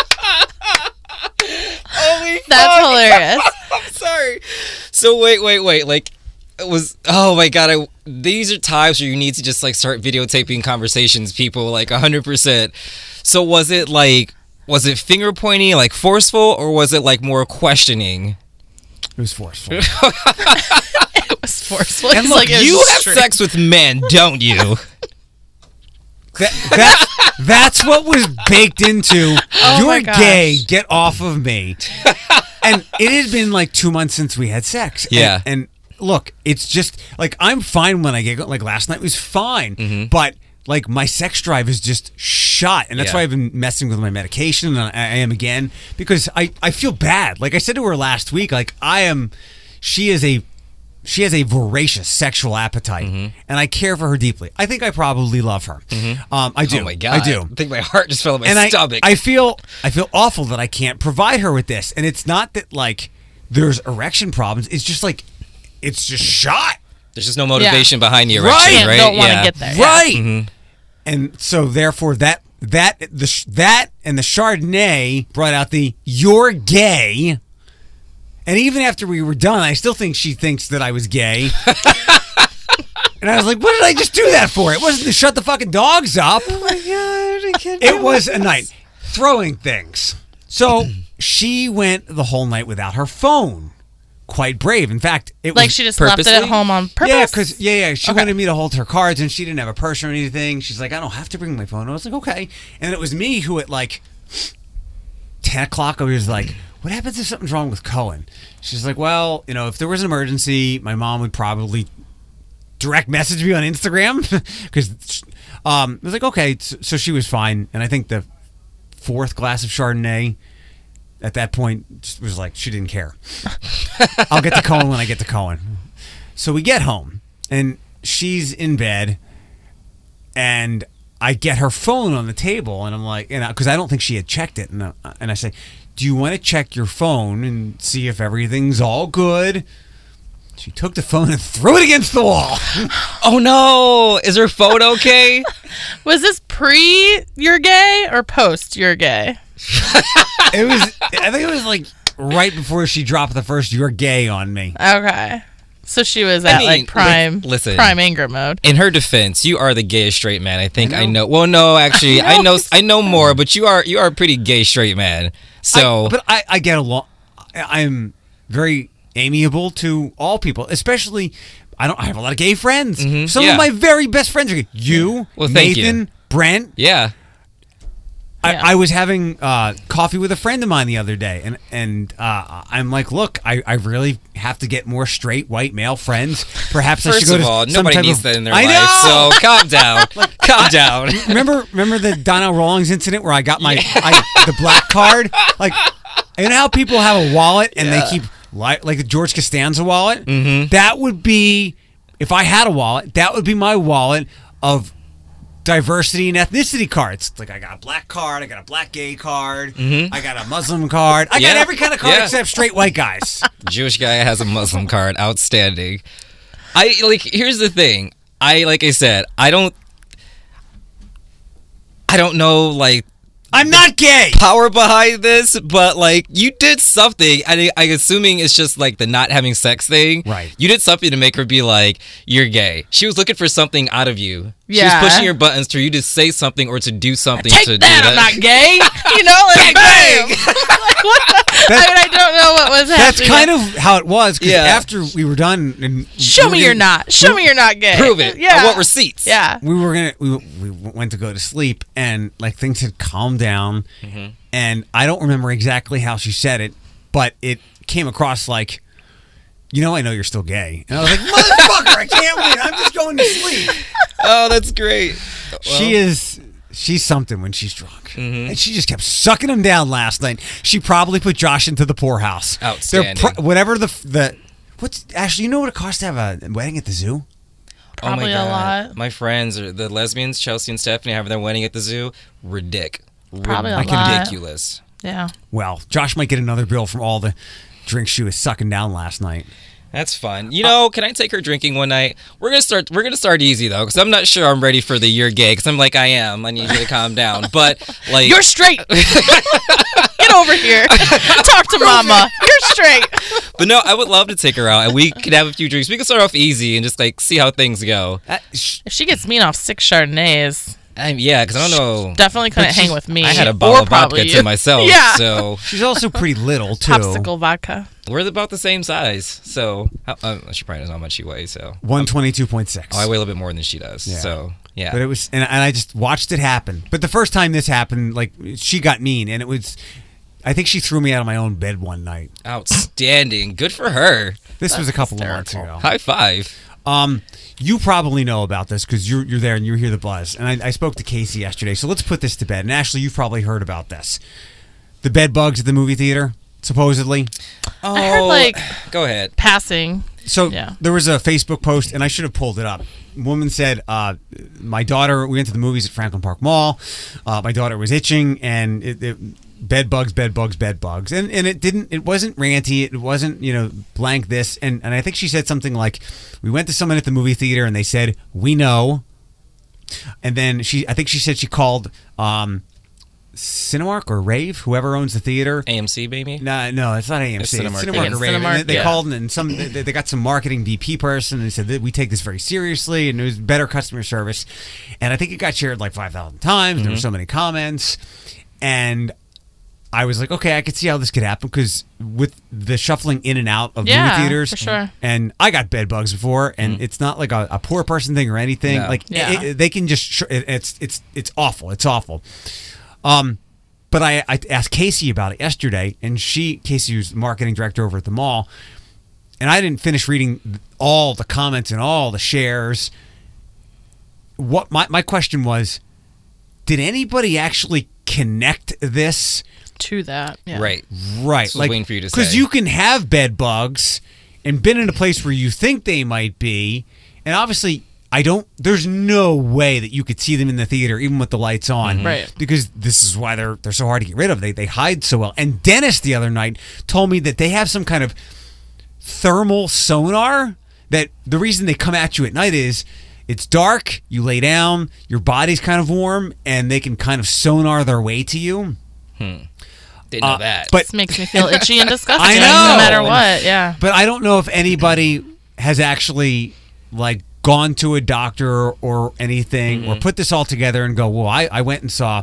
Holy That's hilarious. I'm sorry. So wait, wait, wait. Like it was. Oh my god. I, these are times where you need to just like start videotaping conversations. People like one hundred percent. So was it like was it finger pointing, like forceful, or was it like more questioning? It was forceful. It was forceful. And It's look, like it was You have straight. sex with men, don't you? That, that's, that's what was baked into. Oh my You're gosh. gay. Get off of me. and it has been like two months since we had sex. Yeah. And, and look, it's just like I'm fine when I get go- like last night was fine, Mm-hmm. but like my sex drive is just shot, and that's Yeah. why I've been messing with my medication, and I, I am again because I I feel bad. Like I said to her last week, like I am, she is a. She has a voracious sexual appetite, Mm-hmm. and I care for her deeply. I think I probably love her. Um, I do. Oh my god! I do. I think my heart just fell in my and stomach. I, I feel I feel awful that I can't provide her with this. And it's not that like there's erection problems. It's just like it's just shot. There's just no motivation behind the Right. erection, right? Don't want to Yeah. get there. yeah. Right. And so therefore that that the sh- that and the Chardonnay brought out the "you're gay." And even after we were done, I still think she thinks that I was gay. And I was like, what did I just do that for? It wasn't to shut the fucking dogs up. Oh my god! I can't It was a night throwing things. So she went the whole night without her phone. Quite brave. In fact, it Like was she just left it at Purposely? home on purpose. yeah, because yeah, yeah, she Okay. wanted me to hold her cards, and she didn't have a purse or anything. She's like, I don't have to bring my phone. I was like, okay. And it was me who at like ten o'clock, I was like, what happens if something's wrong with Cohen? She's like, well, you know, if there was an emergency, my mom would probably direct message me on Instagram because um, I was like, okay. So, so she was fine, and I think the fourth glass of Chardonnay at that point just was like she didn't care. I'll get to Cohen when I get to Cohen. So we get home, and she's in bed, and I get her phone on the table, and I'm like, and because I, I don't think she had checked it, and I, and I say, do you want to check your phone and see if everything's all good? She took the phone and threw it against the wall. Oh no! Is her phone okay? Was this pre you're gay or post you're gay? It was, I think it was like right before she dropped the first "you're gay" on me. Okay. So she was I at mean, like prime li- listen. prime anger mode. In her defense, you are the gayest straight man. I think I I know. know. Well, no, actually, I I know. know. I know more, but you are you are a pretty gay straight man. So, I, but I, I get along. I, I'm very amiable to all people, especially. I don't. I have a lot of gay friends. Mhm, Some yeah. of my very best friends are gay. You, Well, thank Nathan, you. Brent. yeah. Yeah. I, I was having uh, coffee with a friend of mine the other day, and and uh, I'm like, look, I, I really have to get more straight white male friends. Perhaps I should First go of to all, some nobody type needs of, that in their I life. know! So calm down. calm down. remember remember the Donnell Rawlings incident where I got my I, the black card? Like, you know how people have a wallet and Yeah. they keep li- like the George Costanza wallet? Mhm. That would be, if I had a wallet, that would be my wallet of diversity and ethnicity cards. Like, I got a black card, I got a black gay card, Mhm. I got a Muslim card, I got Yeah. every kind of card Yeah. except straight white guys. Jewish guy has a Muslim card. Outstanding. I like. Here's the thing. I like I said. I don't. I don't know like I'm not gay. power behind this, but like you did something. I I'm assuming it's just like the not having sex thing. Right. You did something to make her be like, you're gay. She was looking for something out of you. She Yeah. was pushing your buttons for you to say something or to do something Take to that, do I'm that. not gay. You know, like bam. Like, what the- I mean, I don't know what was That's happening. kind of how it was. Because Yeah. after we were done, and Show we me were you're gonna- not. Show me you're not gay. Prove it. Yeah. I want receipts. Yeah. we were gonna we, we went to go to sleep, and like things had calmed down, Mm-hmm. and I don't remember exactly how she said it, but it came across like, you know, I know you're still gay, and I was like, motherfucker, I can't wait, I'm just going to sleep. Oh, that's great. She is she's something when she's drunk, Mhm. and she just kept sucking him down last night. She probably put Josh into the poorhouse. They're Outstanding. pro- whatever the the what's Ashley, you know what it costs to have a wedding at the zoo? Probably oh my a God. lot. My friends, are the lesbians, Chelsea and Stephanie, having their wedding at the zoo. Ridic. Probably a I can lot. Ridiculous. Yeah. Well, Josh might get another bill from all the drinks she was sucking down last night. That's fun. You know, can I take her drinking one night? We're gonna start. We're gonna start easy though, because I'm not sure I'm ready for the you're gay. Because I'm like I am. I need you to calm down. But like You're straight. Get over here. Talk to mama. You're straight. But no, I would love to take her out and we could have a few drinks. We can start off easy and just like see how things go. Uh, sh- If she gets mean off six Chardonnays, I, yeah, because I don't know. definitely couldn't But hang she's- with me. I had a or bottle of vodka probably to you. myself. Yeah. So she's also pretty little too. Popsicle vodka. we're about the same size. So how, uh, she probably knows how much she weighs. So one twenty-two point six. oh, I weigh a little bit more than she does. Yeah. So yeah. But it was, and, and I just watched it happen. But the first time this happened, like she got mean, and it was, I think she threw me out of my own bed one night. Outstanding. Good for her. This That's was a couple of months hysterical. ago. High five. Um, you probably know about this because you're you're there and you hear the buzz. And I, I spoke to Casey yesterday, so let's put this to bed. And Ashley, you've probably heard about this. The bed bugs at the movie theater, supposedly. Oh, I heard, like, go ahead. Passing. So Yeah. there was a Facebook post, and I should have pulled it up. A woman said, uh, my daughter, we went to the movies at Franklin Park Mall. Uh, my daughter was itching, and it, it, bed bugs, bed bugs, bed bugs. And and it didn't, it wasn't ranty. It wasn't, you know, blank this. And, and I think she said something like, we went to someone at the movie theater, and they said, we know. And then she, I think she said she called um, Cinemark or Rave, whoever owns the theater. A M C, baby. No, no, it's not A M C. It's It's Cinemark. Cinemark, It's or Rave. And Cinemark, they, they yeah. called and some they, they got some marketing V P person and they said that we take this very seriously and it was better customer service. And I think it got shared like five thousand times. There were so many comments, and I was like, okay, I could see how this could happen because with the shuffling in and out of Yeah, movie theaters, for sure. and I got bed bugs before, and it's not like a, a poor person thing or anything. No. Like Yeah. it- it- they can just sh- it, it's it's it's awful. It's awful. Um. But I, I asked Casey about it yesterday, and she, Casey, was the marketing director over at the mall, and I didn't finish reading all the comments and all the shares. What my, my question was, did anybody actually connect this? To that. Yeah. Right. Right. This was waiting for you to Because say. you can have bed bugs and been in a place where you think they might be, and obviously I don't, there's no way that you could see them in the theater even with the lights on. Right. Because this is why they're they're so hard to get rid of. They they hide so well. And Dennis the other night told me that they have some kind of thermal sonar that the reason they come at you at night is it's dark, you lay down, your body's kind of warm, and they can kind of sonar their way to you. Didn't know Uh, that. But This makes me feel itchy and disgusting. I know. No matter what. Yeah. But I don't know if anybody has actually like gone to a doctor or anything or put this all together and go, well, I, I went and saw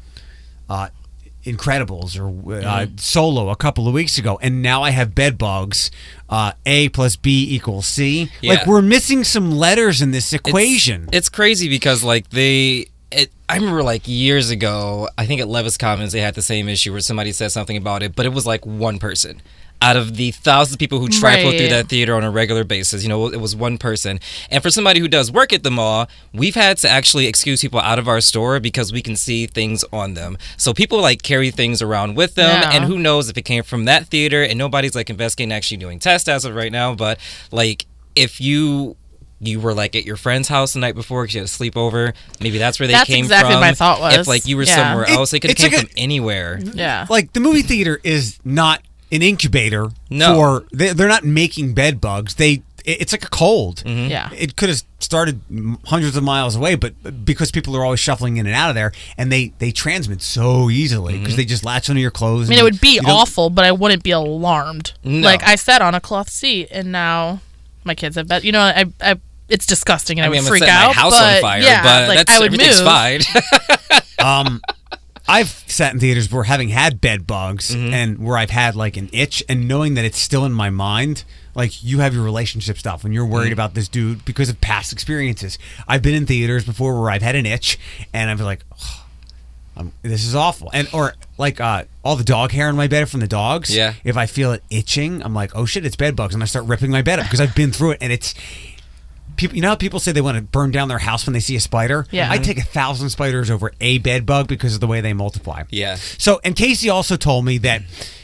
uh, Incredibles or uh, Solo a couple of weeks ago, and now I have bed bugs. Uh, A plus B equals C. Yeah. Like we're missing some letters in this It's- equation. It's, crazy because like they, it, I remember like years ago, I think at Levis Commons they had the same issue where somebody said something about it, but it was like one person. Out of the thousands of people who travel Right. through that theater on a regular basis, you know, it was one person. And for somebody who does work at the mall, we've had to actually excuse people out of our store because we can see things on them. So people like carry things around with them, Yeah. and who knows if it came from that theater, and nobody's like investigating actually doing tests as of right now. But like if you you were like at your friend's house the night before because you had a sleepover, maybe that's where they That's came exactly from. what my thought was. If like you were Yeah. somewhere It- else, they could have it's came like a- from anywhere. Yeah. Like the movie theater is not an incubator No. for they, they're not making bed bugs. They it- it's like a cold. Yeah. It could have started m- hundreds of miles away, but because people are always shuffling in and out of there, and they they transmit so easily because they just latch onto your clothes. I mean, it would be awful, but I wouldn't be alarmed. No. Like I sat on a cloth seat, and now my kids have bed. You know, I, I it's disgusting, and I, I mean, would I'm freak gonna set out. my house but on fire, yeah, but like, that's I would everything's move. fine. Um, I've sat in theaters where having had bed bugs Mm-hmm. and where I've had like an itch and knowing that it's still in my mind. Like you have your relationship stuff when you're worried Mm-hmm. about this dude because of past experiences. I've been in theaters before where I've had an itch and I've been like, oh, I'm, this is awful. And or like uh, all the dog hair on my bed from the dogs. Yeah. If I feel it itching, I'm like, oh shit, it's bed bugs, and I start ripping my bed up because I've been through it and it's. People, you know how people say they want to burn down their house when they see a spider? Yeah. I take a thousand spiders over a bed bug because of the way they multiply. Yeah. So, and Casey also told me that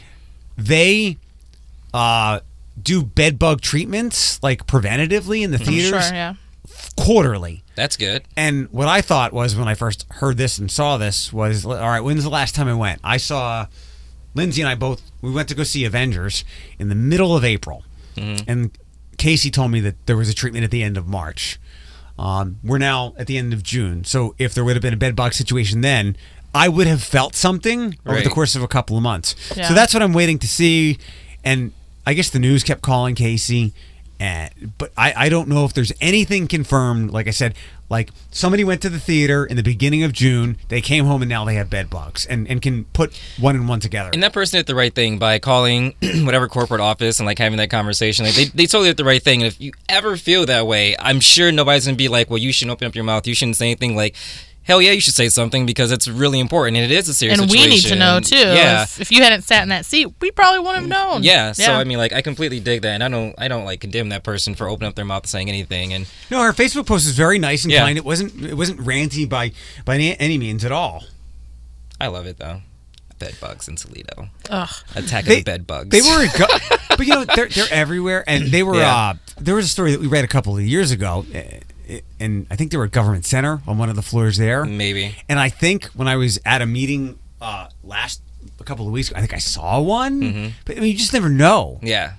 they uh, do bed bug treatments like preventatively in the Sure, theaters yeah. quarterly. That's good. And what I thought was when I first heard this and saw this was, all right, when's the last time I went? I saw Lindsay and I both, we went to go see Avengers in the middle of April. And Casey told me that there was a treatment at the end of March. Um, we're now at the end of June. So if there would have been a bed bug situation then, I would have felt something over Right. the course of a couple of months. Yeah. So that's what I'm waiting to see. And I guess the news kept calling Casey. And, but I, I don't know if there's anything confirmed. Like I said, like somebody went to the theater in the beginning of June. They came home and now they have bed bugs and, and can put one and one together. And that person did the right thing by calling whatever corporate office and like having that conversation. Like they, they totally did the right thing. And if you ever feel that way, I'm sure nobody's gonna be like, well, you shouldn't open up your mouth. You shouldn't say anything. Like, hell yeah, you should say something because it's really important and it is a serious and situation. we need to know too. Yeah. If, if you hadn't sat in that seat, we probably wouldn't have known. Yeah. So I mean, like, I completely dig that, and I don't, I don't like condemn that person for opening up their mouth and saying anything. And No, her Facebook post is very nice and Yeah. kind. It wasn't it wasn't ranty by by any, any means at all. I love it though. Bed bugs in Toledo. Ugh. Attacking They- the bed bugs. They were, a go- but you know they're they're everywhere, and they were. Yeah. Uh, there was a story that we read a couple of years ago, uh, and I think they were at Government Center on one of the floors there. Maybe. And I think when I was at a meeting uh, last a couple of weeks ago, I think I saw one. Mm-hmm. But I mean, you just never know. Yeah.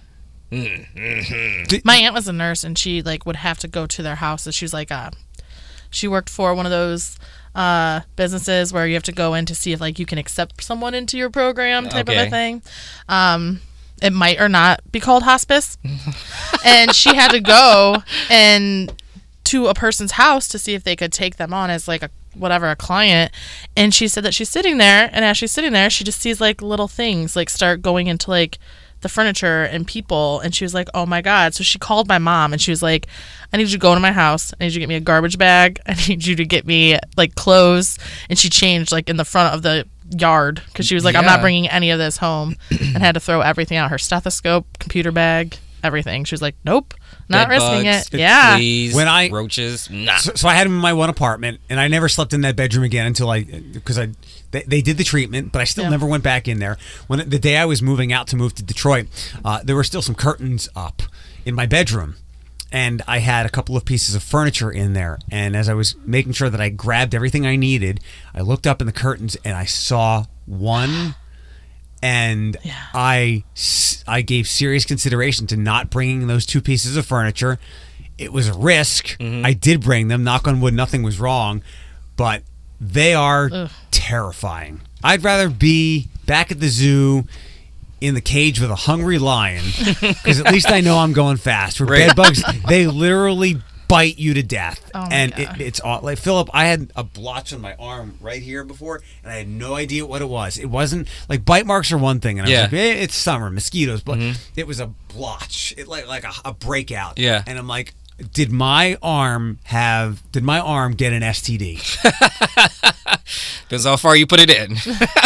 My aunt was a nurse, and she like would have to go to their houses. She was like, uh, she worked for one of those uh, businesses where you have to go in to see if like you can accept someone into your program, type of Okay. a thing. Um, it might or not be called hospice, and she had to go and to a person's house to see if they could take them on as like a whatever a client. And she said that she's sitting there, and as she's sitting there, she just sees like little things like start going into like the furniture and people, and she was like, oh my god. So she called my mom, and she was like, I need you to go to my house, I need you to get me a garbage bag, I need you to get me like clothes. And she changed like in the front of the yard because she was like, I'm not Yeah. bringing any of this home, and had to throw everything out, her stethoscope, computer bag, everything. She was like, nope, not Bed risking bugs, it. Yeah. Fleas, When I- roaches. Nah. So, so I had him in my one apartment, and I never slept in that bedroom again until I, because I, they, they did the treatment, but I still Yeah. never went back in there. When the day I was moving out to move to Detroit, uh, there were still some curtains up in my bedroom, and I had a couple of pieces of furniture in there. And as I was making sure that I grabbed everything I needed, I looked up in the curtains and I saw one. And Yeah. I, s- I gave serious consideration to not bringing those two pieces of furniture. It was a risk. I did bring them. Knock on wood, nothing was wrong. But they are Ugh. terrifying. I'd rather be back at the zoo in the cage with a hungry lion because at least I know I'm going fast. For Right. bed bugs, they literally bite you to death. Oh my and God. it, it's all like Philip, I had a blotch on my arm right here before, and I had no idea what it was. It wasn't like bite marks are one thing, and I Yeah. was like, eh, it's summer, mosquitoes, but it was a blotch, it like like a, a breakout. Yeah. And I'm like, did my arm have? Did my arm get an S T D? Depends how far you put it in.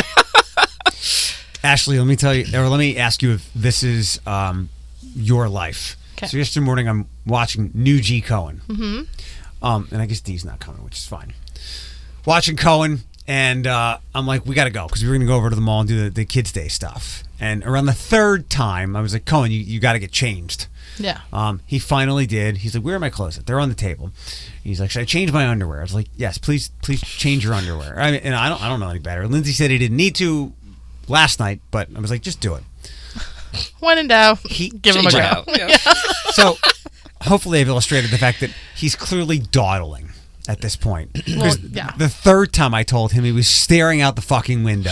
Ashley, let me tell you, or let me ask you if this is um, your life. 'Kay. So yesterday morning, I'm watching New G Cohen, mm-hmm. um, and I guess D's not coming, which is fine. Watching Cohen, and uh, I'm like, we got to go because we were going to go over to the mall and do the, the Kids Day stuff. And around the third time, I was like, Cohen, you, you got to get changed. Yeah. Um, he finally did. He's like, where are my clothes? They're on the table. He's like, should I change my underwear? I was like, yes, please, please change your underwear. I mean, and I don't, I don't know any better. Lindsay said he didn't need to last night, but I was like, just do it. When in doubt, He- give him a Change it go. out. Yeah. So hopefully I've illustrated the fact that he's clearly dawdling at this point. Well, 'Cause yeah. The third time I told him, he was staring out the fucking window.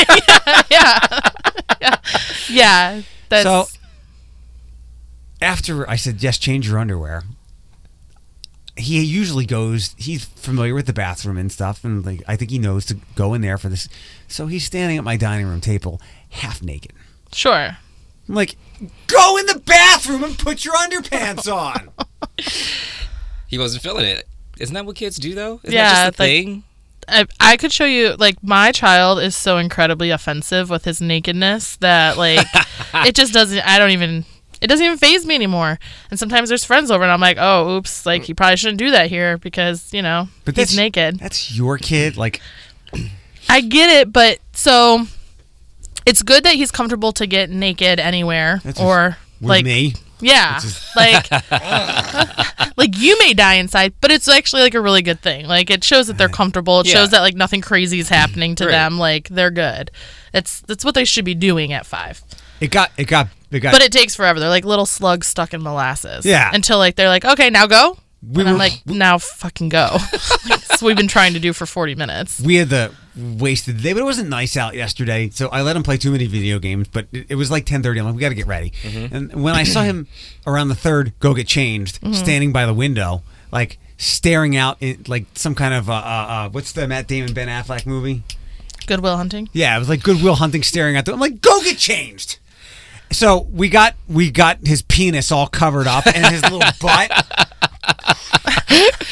Yeah. That's So after I said, yes, change your underwear, he usually goes, he's familiar with the bathroom and stuff, and like I think he knows to go in there for this. So he's standing at my dining room table, half naked. sure. I'm like, go in the bathroom and put your underpants on. He wasn't feeling it. Isn't that what kids do though? Isn't Yeah, that it's just a like- thing? I, I could show you, like, my child is so incredibly offensive with his nakedness that, like, it just doesn't, I don't even, it doesn't even faze me anymore. And sometimes there's friends over and I'm like, oh, oops, like, you probably shouldn't do that here because, you know, But he's that's naked. That's your kid. Like, I get it, but so it's good that he's comfortable to get naked anywhere That's or, with like, me. yeah, like, like you may die inside, but it's actually like a really good thing. Like it shows that they're comfortable. It Yeah. shows that like nothing crazy is happening to Right. them. Like they're good. It's that's what they should be doing at five. It got, it got, it got. But it takes forever. They're like little slugs stuck in molasses. Yeah. Until like they're like, okay, now go. We and I'm were- like, now fucking go. That's what we've been trying to do for forty minutes. we had the wasted day, but it wasn't nice out yesterday, so I let him play too many video games. But it, it was like ten thirty. I'm like, we got to get ready. Mm-hmm. And when I saw him around the third go get changed, standing by the window, like staring out, in, like some kind of uh, uh, uh, what's the Matt Damon Ben Affleck movie? Goodwill Hunting. Yeah, it was like Goodwill Hunting, staring at the. I'm like, go get changed. So we got we got his penis all covered up and his little butt.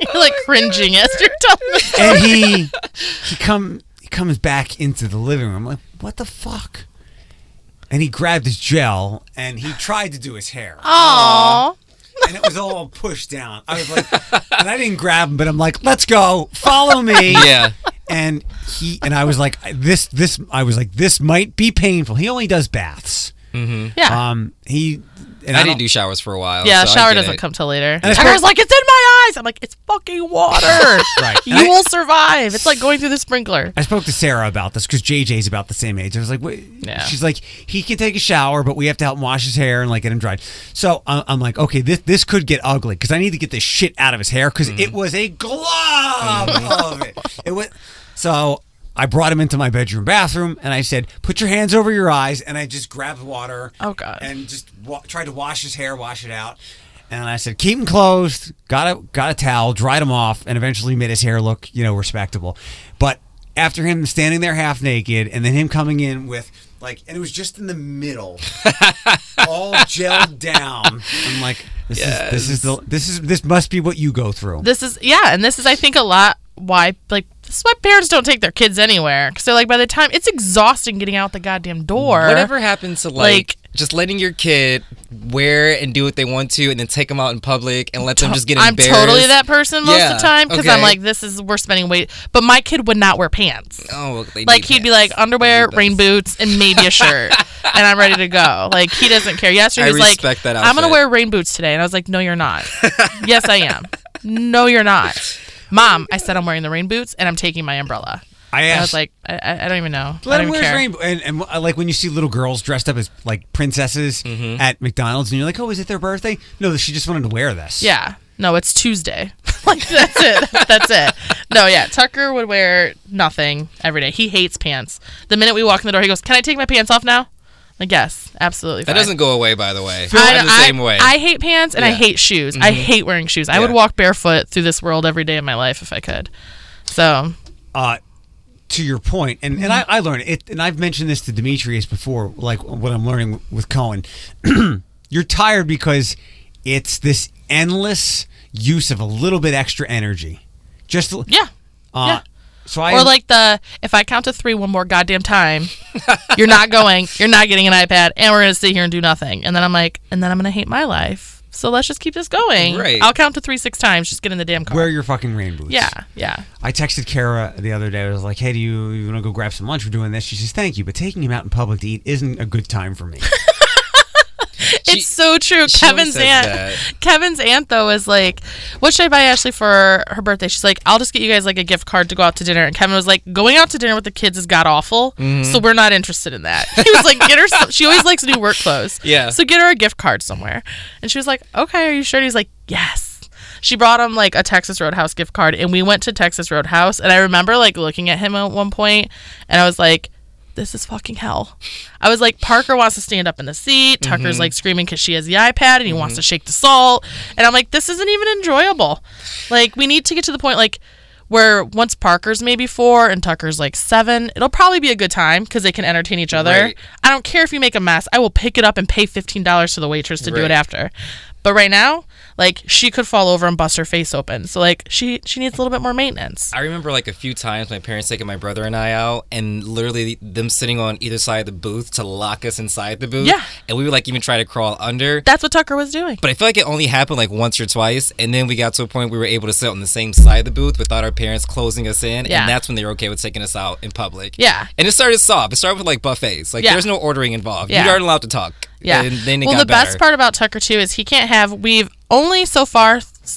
You're like cringing as you're telling the story. And he he come he comes back into the living room. I'm like, what the fuck? And he grabbed his gel and he tried to do his hair. Aww. And it was all pushed down. I was like, and I didn't grab him, but I'm like, let's go, follow me. Yeah. And he and I was like, this this I was like, this might be painful. He only does baths. Mm-hmm. Yeah. Um. He. And I, I didn't don't- do showers for a while. Yeah, so I shower get doesn't it. come till later. I Tucker's suppose- like, it's in my eyes. I'm like, it's fucking water. Right. You And I- will survive. It's like going through the sprinkler. I spoke to Sarah about this because J J's about the same age. I was like, wait. Yeah. She's like, he can take a shower, but we have to help him wash his hair and like get him dried. So uh, I'm like, okay, this this could get ugly because I need to get this shit out of his hair because it was a glob of it. It was so. I brought him into my bedroom bathroom and I said, put your hands over your eyes. And I just grabbed water. Oh, God. And just wa- tried to wash his hair, wash it out. And I said, keep him closed. Got a, got a towel, dried him off, and eventually made his hair look, you know, respectable. But after him standing there half naked and then him coming in with, like, and it was just in the middle, all gelled down. I'm like, this is this is the this is this must be what you go through. This is, yeah, and this is, I think, a lot why, like, this is why parents don't take their kids anywhere. Because they're like, by the time, it's exhausting getting out the goddamn door. Whatever happened to like, Like- just letting your kid wear and do what they want to, and then take them out in public and let them just get I'm embarrassed? totally that person most Yeah, of the time because okay. I'm like, this is, we're spending weight. But my kid would not wear pants. Oh, well, they Like, need he'd be pants. like underwear, They need rain those. boots, and maybe a shirt. And I'm ready to go. Like, he doesn't care. Yesterday, I he was like, respect that I'm going to outfit. wear rain boots today. And I was like, no, you're not. Yes, I am. No, you're not. Mom, I said I'm wearing the rain boots, and I'm taking my umbrella. I And I was asked, like, I, I I don't even know. let I him don't wear even his care. rainbow. And, and uh, like when you see little girls dressed up as like princesses Mm-hmm. at McDonald's, and you're like, oh, is it their birthday? No, she just wanted to wear this. Yeah. No, it's Tuesday. Like, that's it. That's it. No, yeah. Tucker would wear nothing every day. He hates pants. The minute we walk in the door, he goes, can I take my pants off now? Like, yes, absolutely That fine. doesn't go away, by the way. I, I'm the I- same way. I hate pants and I Yeah. hate shoes. I hate wearing shoes. I would Yeah. walk barefoot through this world every day of my life if I could. So, Uh, to your point, and, and I, I learned it, and I've mentioned this to Demetrius before, like what I'm learning with Cohen. You're tired because it's this endless use of a little bit extra energy. Just yeah. uh, yeah. So I Or like the, if I count to three one more goddamn time, you're not going, you're not getting an iPad, and we're going to sit here and do nothing. And then I'm like, and then I'm going to hate my life. So let's just keep this going. Right. I'll count to three, six times. Just get in the damn car. wear your fucking rain boots. Yeah, yeah. I texted Kara the other day. I was like, "Hey, do you, you want to go grab some lunch? We're doing this." She says, "Thank you, but taking him out in public to eat isn't a good time for me." She- It's so true. she always Kevin's says aunt, that. Kevin's aunt though is like, "What should I buy Ashley for her birthday?" She's like, "I'll just get you guys like a gift card to go out to dinner." And Kevin was like, "Going out to dinner with the kids is god awful, Mm-hmm. so we're not interested in that." He was like, "Get her. Some, she always likes new work clothes, Yeah. So get her a gift card somewhere." And she was like, "Okay, are you sure?" And he's like, "Yes." She brought him like a Texas Roadhouse gift card, and we went to Texas Roadhouse. And I remember like looking at him at one point, and I was like, this is fucking hell. I was like, Parker wants to stand up in the seat. Tucker's like screaming because she has the iPad and he wants to shake the salt. And I'm like, this isn't even enjoyable. Like, we need to get to the point like where once Parker's maybe four and Tucker's like seven, it'll probably be a good time because they can entertain each other. Right. I don't care if you make a mess. I will pick it up and pay fifteen dollars to the waitress to do Right. it after. But right now, like, she could fall over and bust her face open. So, like, she she needs a little bit more maintenance. I remember like a few times my parents taking my brother and I out, and literally them sitting on either side of the booth to lock us inside the booth. Yeah. And we would like even try to crawl under. That's what Tucker was doing. But I feel like it only happened like once or twice, and then we got to a point we were able to sit on the same side of the booth without our parents closing us in, Yeah. and that's when they were okay with taking us out in public. Yeah. And it started soft. It started with like buffets. Like Yeah. there's no ordering involved. Yeah. You aren't allowed to talk. Yeah. And then it well, got the better. best part about Tucker too is he can't have. We've only so far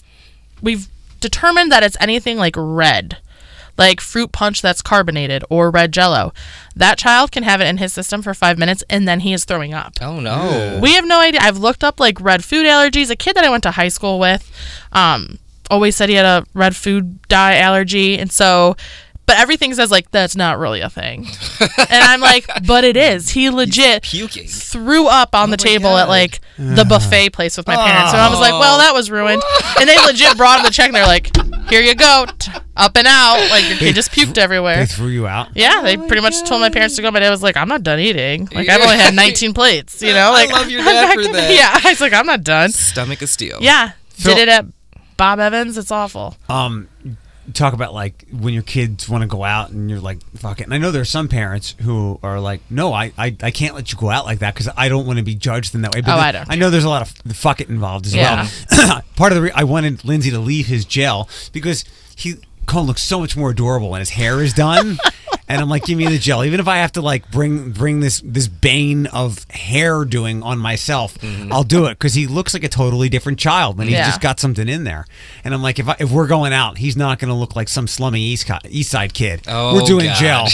we've determined that it's anything like red, like fruit punch that's carbonated or red Jello. That child can have it in his system for five minutes and then he is throwing up. Oh no. We have no idea. I've looked up like red food allergies. A kid that I went to high school with, um, always said he had a red food dye allergy, and so. But everything says like that's not really a thing, and I'm like, but it is. He legit Puking. threw up on the my table God. at like the buffet place with my parents. So I was like, well, that was ruined. And they legit brought him the check, and they're like, here you go, T- up and out. Like your kid just puked everywhere. They threw you out. Yeah, they pretty much told my parents to go. My dad was like, I'm not done eating. Like I've only had nineteen plates. You know, I like love your I'm dad not for gonna- that. Yeah, I was like, I'm not done. Stomach of steel. Yeah, So- did it at Bob Evans. It's awful. Um, talk about like when your kids want to go out and you're like, fuck it. And I know there's some parents who are like, no, I, I, I can't let you go out like that because I don't want to be judged in that way. But Oh, then- I don't. I know there's a lot of fuck it involved as Yeah. well. Part of the re- I wanted Lindsay to leave his gel because he Colin looks so much more adorable when his hair is done. And I'm like, give me the gel, even if I have to like bring bring this this bane of hair doing on myself. I'll do it because he looks like a totally different child when he's Yeah. just got something in there. And I'm like, if I, if we're going out, he's not going to look like some slummy East Co- East Side kid. Oh, we're doing God. gel.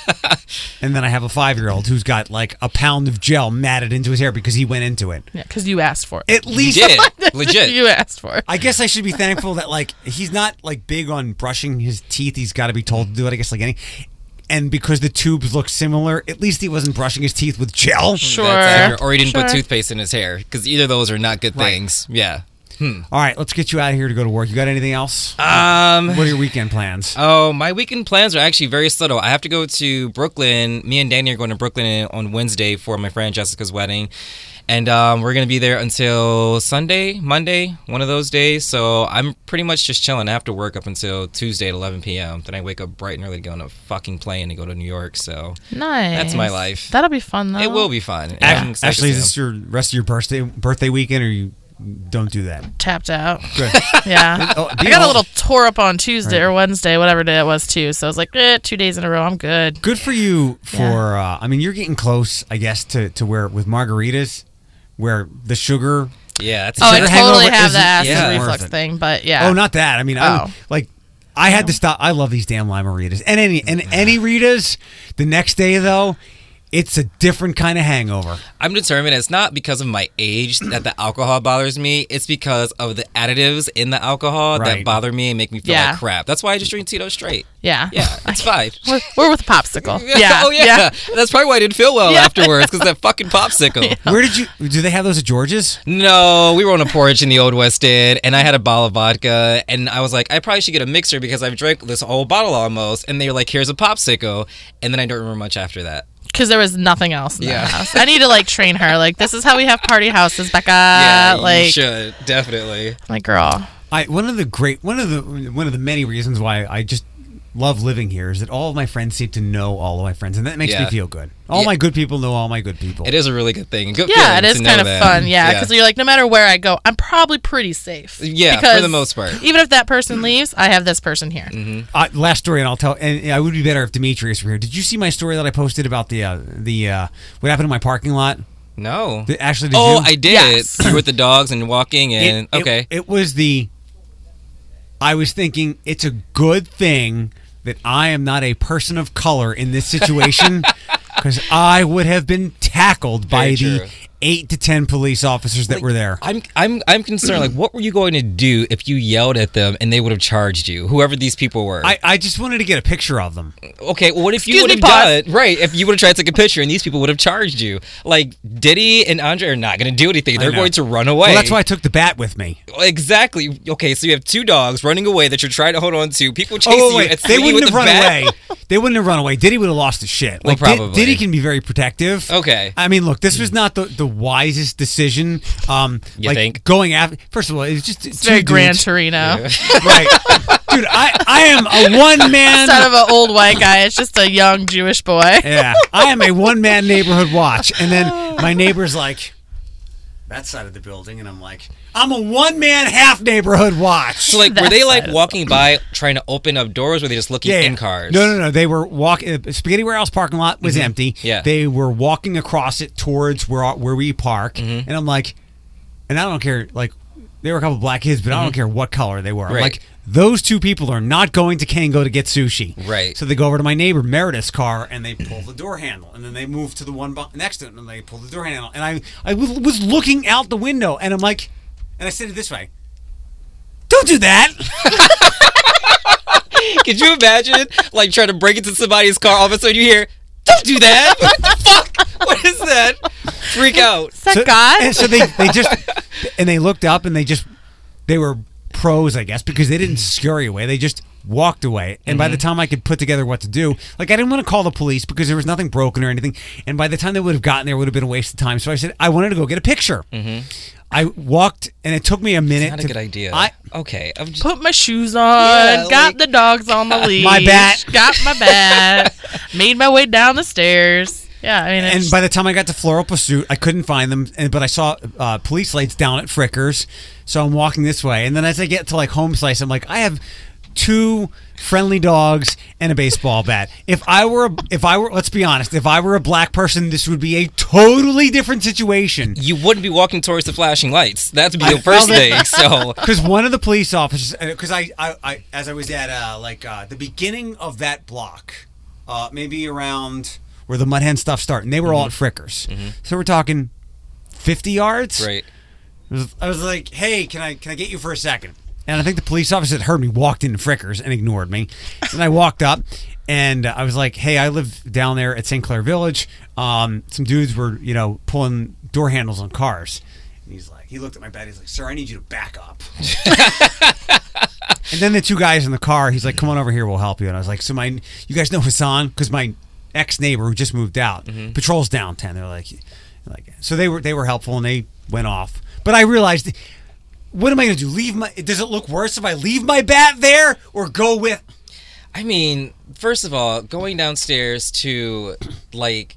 And then I have a five year old who's got like a pound of gel matted into his hair because he went into it. Yeah, because you asked for it. At You least did. Legit. You asked for it. I guess I should be thankful that like he's not like big on brushing his teeth. He's got to be told to do it. I guess like any. And because the tubes look similar, at least he wasn't brushing his teeth with gel. Sure. That's accurate. Or he didn't put Sure. toothpaste in his hair because either of those are not good Right. things. Yeah. All right, let's get you out of here to go to work. You got anything else? Um. What are your weekend plans? Oh, my weekend plans are actually very subtle. I have to go to Brooklyn. Me and Danny are going to Brooklyn on Wednesday for my friend Jessica's wedding. And um, we're going to be there until Sunday, Monday, one of those days. So I'm pretty much just chilling after work up until Tuesday at eleven p.m. Then I wake up bright and early to go on a fucking plane to go to New York. So Nice. That's my life. That'll be fun, though. it will be fun. Ac- I'm excited Actually, to is see this your rest of your birthday birthday weekend, or you don't do that? Tapped out. Good. Yeah. Oh, I being got a all- little tore up on Tuesday or Wednesday, whatever day it was, too. So I was like, eh, two days in a row, I'm good. Good for you. For uh, I mean, you're getting close, I guess, to to where with margaritas, where the sugar. them. Yeah, that's Oh, I Sugar totally hangover have the isn't- acid yeah. reflux worth it. thing, but yeah. Oh, not that. I mean, I Oh. like. I had to stop. I love these damn limeritas, and any and any Ritas. The next day, though, it's a different kind of hangover. I'm determined it's not because of my age that the alcohol bothers me. It's because of the additives in the alcohol Right. that bother me and make me feel Yeah. like crap. That's why I just drink Tito straight. Yeah. Yeah, it's fine. We're, we're with popsicle. Yeah. Oh, yeah. That's probably why I didn't feel well Yeah. afterwards because that fucking popsicle. Where did you? Do they have those at George's? No, we were on a porch in the Old West End, and I had a bottle of vodka, and I was like, I probably should get a mixer because I've drank this whole bottle almost. And they were like, here's a popsicle. And then I don't remember much after that. Because there was nothing else in Yeah. the house. I need to like train her. Like, this is how we have party houses, Becca. yeah, you like, should. Definitely. my girl. I one of the great one of the one of the many reasons why I just love living here is that all of my friends seem to know all of my friends, and that makes me Yeah. feel good. All Yeah. my good people know all my good people. It is a really good thing. Good Yeah, feeling it is to know kind of that. fun. Yeah, because you're like, no matter where I go, I'm probably pretty safe. Yeah, for Because the most part. Even if that person leaves, I have this person here. Uh, last story, and I'll tell. And I would be better if Demetrius were here. Did you see my story that I posted about the uh, the uh, what happened in my parking lot? No. The- Ashley, did Oh, you? I did. Yes. You were with the dogs and walking, and It- it- okay. It, was the. I was thinking it's a good thing that I am not a person of color in this situation because I would have been tackled by Very the true. eight to ten police officers that Like, were there. I'm I'm I'm concerned. Like, what were you going to do if you yelled at them and they would have charged you, whoever these people were? I, I just wanted to get a picture of them. okay, well, what if you Excuse would me, have pause. done right? If you would have tried to take a picture and these people would have charged you, like Diddy and Andre are not going to do anything. I They're know. going to run away. Well, that's why I took the bat with me. Exactly. Okay, so you have two dogs running away that you're trying to hold on to. People chasing Oh, you. wait, and they swinging you wouldn't with have the run bat. away. They wouldn't have run away. Diddy would have lost his shit. Well, Like, Did- probably. Diddy can be very protective. Okay. I mean, look, this was not the, the wisest decision. Um, You like think? going after. First of all, it's just It's very Gran Torino. right, dude. I I am a one man. Instead of an old white guy, it's just a young Jewish boy. Yeah, I am a one man neighborhood watch, and then my neighbor's like that side of the building, and I'm like, I'm a one man half neighborhood watch. So, like, were That they side like of walking by trying to open up doors, or were they just looking Yeah, in yeah. cars? No, no, no. They were walking. Uh, Spaghetti Warehouse parking lot was empty. Yeah. They were walking across it towards where where we park, and I'm like, and I don't care. Like, there were a couple black kids, but I don't care what color they were. I'm Right. like, those two people are not going to Kango to get sushi. Right. So they go over to my neighbor Meredith's car and they pull the door handle, and then they move to the one bu- next to it and they pull the door handle, and I I was was looking out the window, and I'm like, and I said it this way. Don't do that. Could you imagine, like, trying to break into somebody's car? All of a sudden, you hear, "Don't do that!" What the fuck? What is that? Freak out. Is that so, God? And so they, they just and they looked up and they just they were pros, I guess, because they didn't scurry away. They just walked away. And by the time I could put together what to do, like I didn't want to call the police because there was nothing broken or anything. And by the time they would have gotten there, it would have been a waste of time. So I said I wanted to go get a picture. I walked, and it took me a minute. Not a to, good idea. I, okay. I'm just, Put my shoes on, Yeah, got like- the dogs on the leash. My bat. Got my bat. Made my way down the stairs. Yeah, I mean, it's and by the time I got to Floral Pursuit, I couldn't find them. And but I saw uh, police lights down at Frickers, so I'm walking this way. And then as I get to like Home Slice, I'm like, I have two friendly dogs and a baseball bat. If I were, a, if I were, let's be honest, if I were a black person, this would be a totally different situation. you wouldn't be walking towards the flashing lights. That'd be I- the first well, thing. So Because one of the police officers, because I, I, I, as I was at uh, like uh, the beginning of that block, uh, maybe around where the Mud Hen stuff started, and they were all at Frickers. So we're talking fifty yards. right. I was, I was like, "Hey, can I can I get you for a second?" And I think the police officer that heard me walked into Frickers and ignored me. And I walked up, and uh, I was like, "Hey, I live down there at Saint Clair Village. Um, some dudes were, you know, pulling door handles on cars." And he's like, he looked at my bed. He's like, "Sir, I need you to back up." And then the two guys in the car, he's like, "Come on over here, we'll help you." And I was like, "So my, you guys know Hassan?" Because my ex neighbor who just moved out patrols downtown. They're like, like, so they were they were helpful and they went off. But I realized, what am I going to do? Leave my? Does it look worse if I leave my bat there or go with? I mean, first of all, going downstairs to like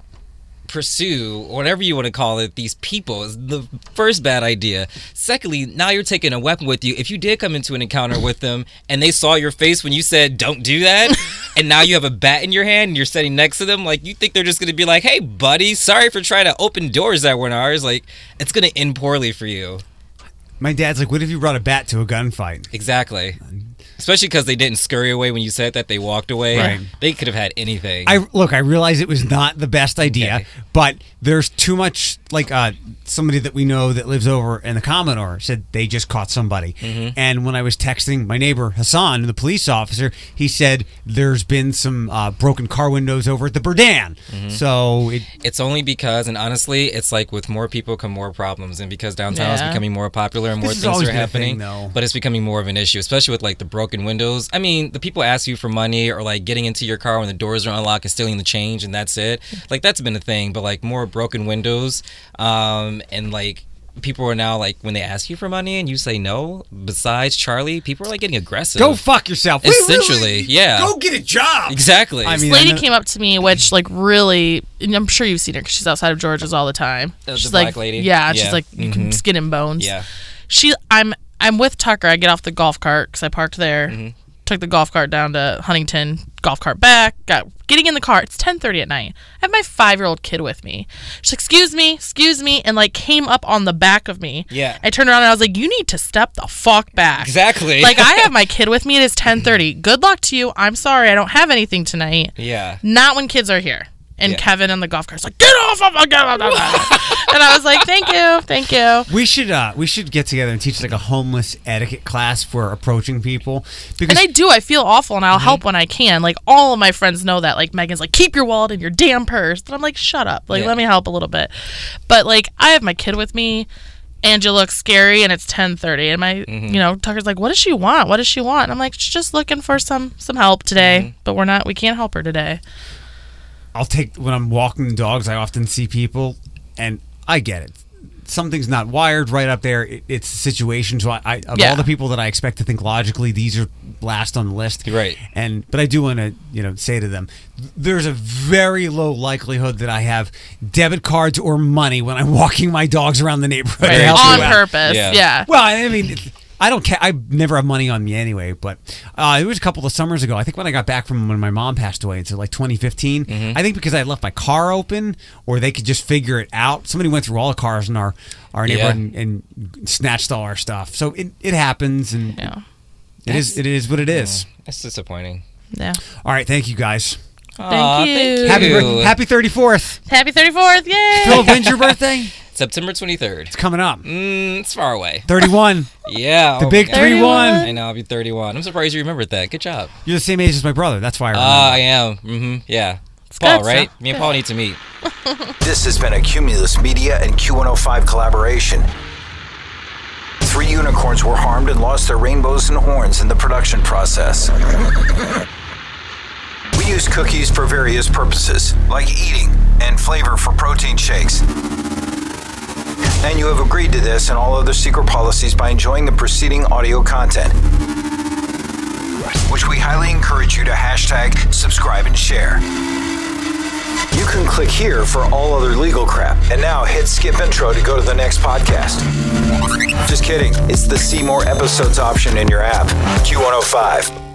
pursue whatever you want to call it, these people is the first bad idea. Secondly, now you're taking a weapon with you. If you did come into an encounter with them and they saw your face when you said don't do that, and now you have a bat in your hand and you're sitting next to them, like you think they're just gonna be like, "Hey buddy, sorry for trying to open doors that weren't ours." Like it's gonna end poorly for you. My dad's like, "What if you brought a bat to a gunfight?" Exactly. Especially because they didn't scurry away when you said that. They walked away. Right. They could have had anything. I look. I realize it was not the best idea, Okay. but there's too much. Like uh, somebody that we know that lives over in the Commodore said they just caught somebody. Mm-hmm. And when I was texting my neighbor Hassan, the police officer, he said there's been some uh, broken car windows over at the Burdan. Mm-hmm. So it, It's only because, and honestly, it's like with more people come more problems, and because downtown is Yeah. becoming more popular and more This has things always are been a happening, thing, though. but it's becoming more of an issue, especially with like the broken windows. I mean, the people ask you for money or like getting into your car when the doors are unlocked and stealing the change, and that's it. Like that's been a thing, but like more broken windows, um, and like. People are now like when they ask you for money and you say no. Besides Charlie, people are like getting aggressive. go fuck yourself. Wait, wait, wait. Essentially, yeah. Go get a job. Exactly. I mean, This lady I know- came up to me, which like really, and I'm sure you've seen her because she's outside of George's all the time. Uh, the she's black like, lady? yeah, Yeah. she's like you can Mhm. skin and bones. Yeah. She, I'm, I'm with Tucker. I get off the golf cart because I parked there. Mm-hmm. Took the golf cart down to Huntington. Golf cart back. Got getting in the car. It's ten thirty at night. I have my five year old kid with me. She's like, "Excuse me, excuse me," and like came up on the back of me. Yeah. I turned around and I was like, "You need to step the fuck back." Exactly. Like I have my kid with me. It is ten thirty. Good luck to you. I'm sorry. I don't have anything tonight. Yeah. Not when kids are here. And Yeah. Kevin on the golf cart's like, "Get off of my golf cart." And I was like, "Thank you, thank you." We should uh, we should get together and teach like a homeless etiquette class for approaching people because And I do. I feel awful, and I'll help when I can. Like all of my friends know that. Like Megan's like, "Keep your wallet in your damn purse." And I'm like, "Shut up! Like Yeah. let me help a little bit." But like I have my kid with me. Angela looks scary, and it's ten thirty. And my, you know, Tucker's like, "What does she want? What does she want?" And I'm like, "She's just looking for some some help today, but we're not. We can't help her today." I'll take when I'm walking the dogs. I often see people, and I get it. Something's not wired right up there. It, it's a situation. So I, I of Yeah. all the people that I expect to think logically, these are last on the list. Right. And but I do want to you know say to them, there's a very low likelihood that I have debit cards or money when I'm walking my dogs around the neighborhood. Right. to help On you out. purpose. Yeah. Yeah. Well, I mean, I don't care. I never have money on me anyway. But uh, it was a couple of summers ago. I think when I got back from when my mom passed away, it's like twenty fifteen. I think because I had left my car open, or they could just figure it out. Somebody went through all the cars in our our neighborhood Yeah. and, and snatched all our stuff. So it, it happens, and Yeah. it is it is what it is. That's disappointing. Yeah. All right, thank you guys. Aw, you. Thank you. Happy bir- happy thirty fourth. Happy thirty-fourth. Yay. Phil, when's your birthday? September twenty-third. It's coming up. Mm, it's far away. thirty-one. Yeah. The oh big my God. three one. I know. I'll be thirty-one. I'm surprised you remembered that. Good job. You're the same age as my brother. That's why I remember. Ah, I am. Mm-hmm. Yeah. It's Paul, good, right? so- Me and Paul need to meet. This has been a Cumulus Media and Q one oh five collaboration. Three unicorns were harmed and lost their rainbows and horns in the production process. We use cookies for various purposes, like eating and flavor for protein shakes. And you have agreed to this and all other secret policies by enjoying the preceding audio content, which we highly encourage you to hashtag subscribe and share. You can click here for all other legal crap. And now hit skip intro to go to the next podcast. Just kidding. It's the see more episodes option in your app. Q one oh five.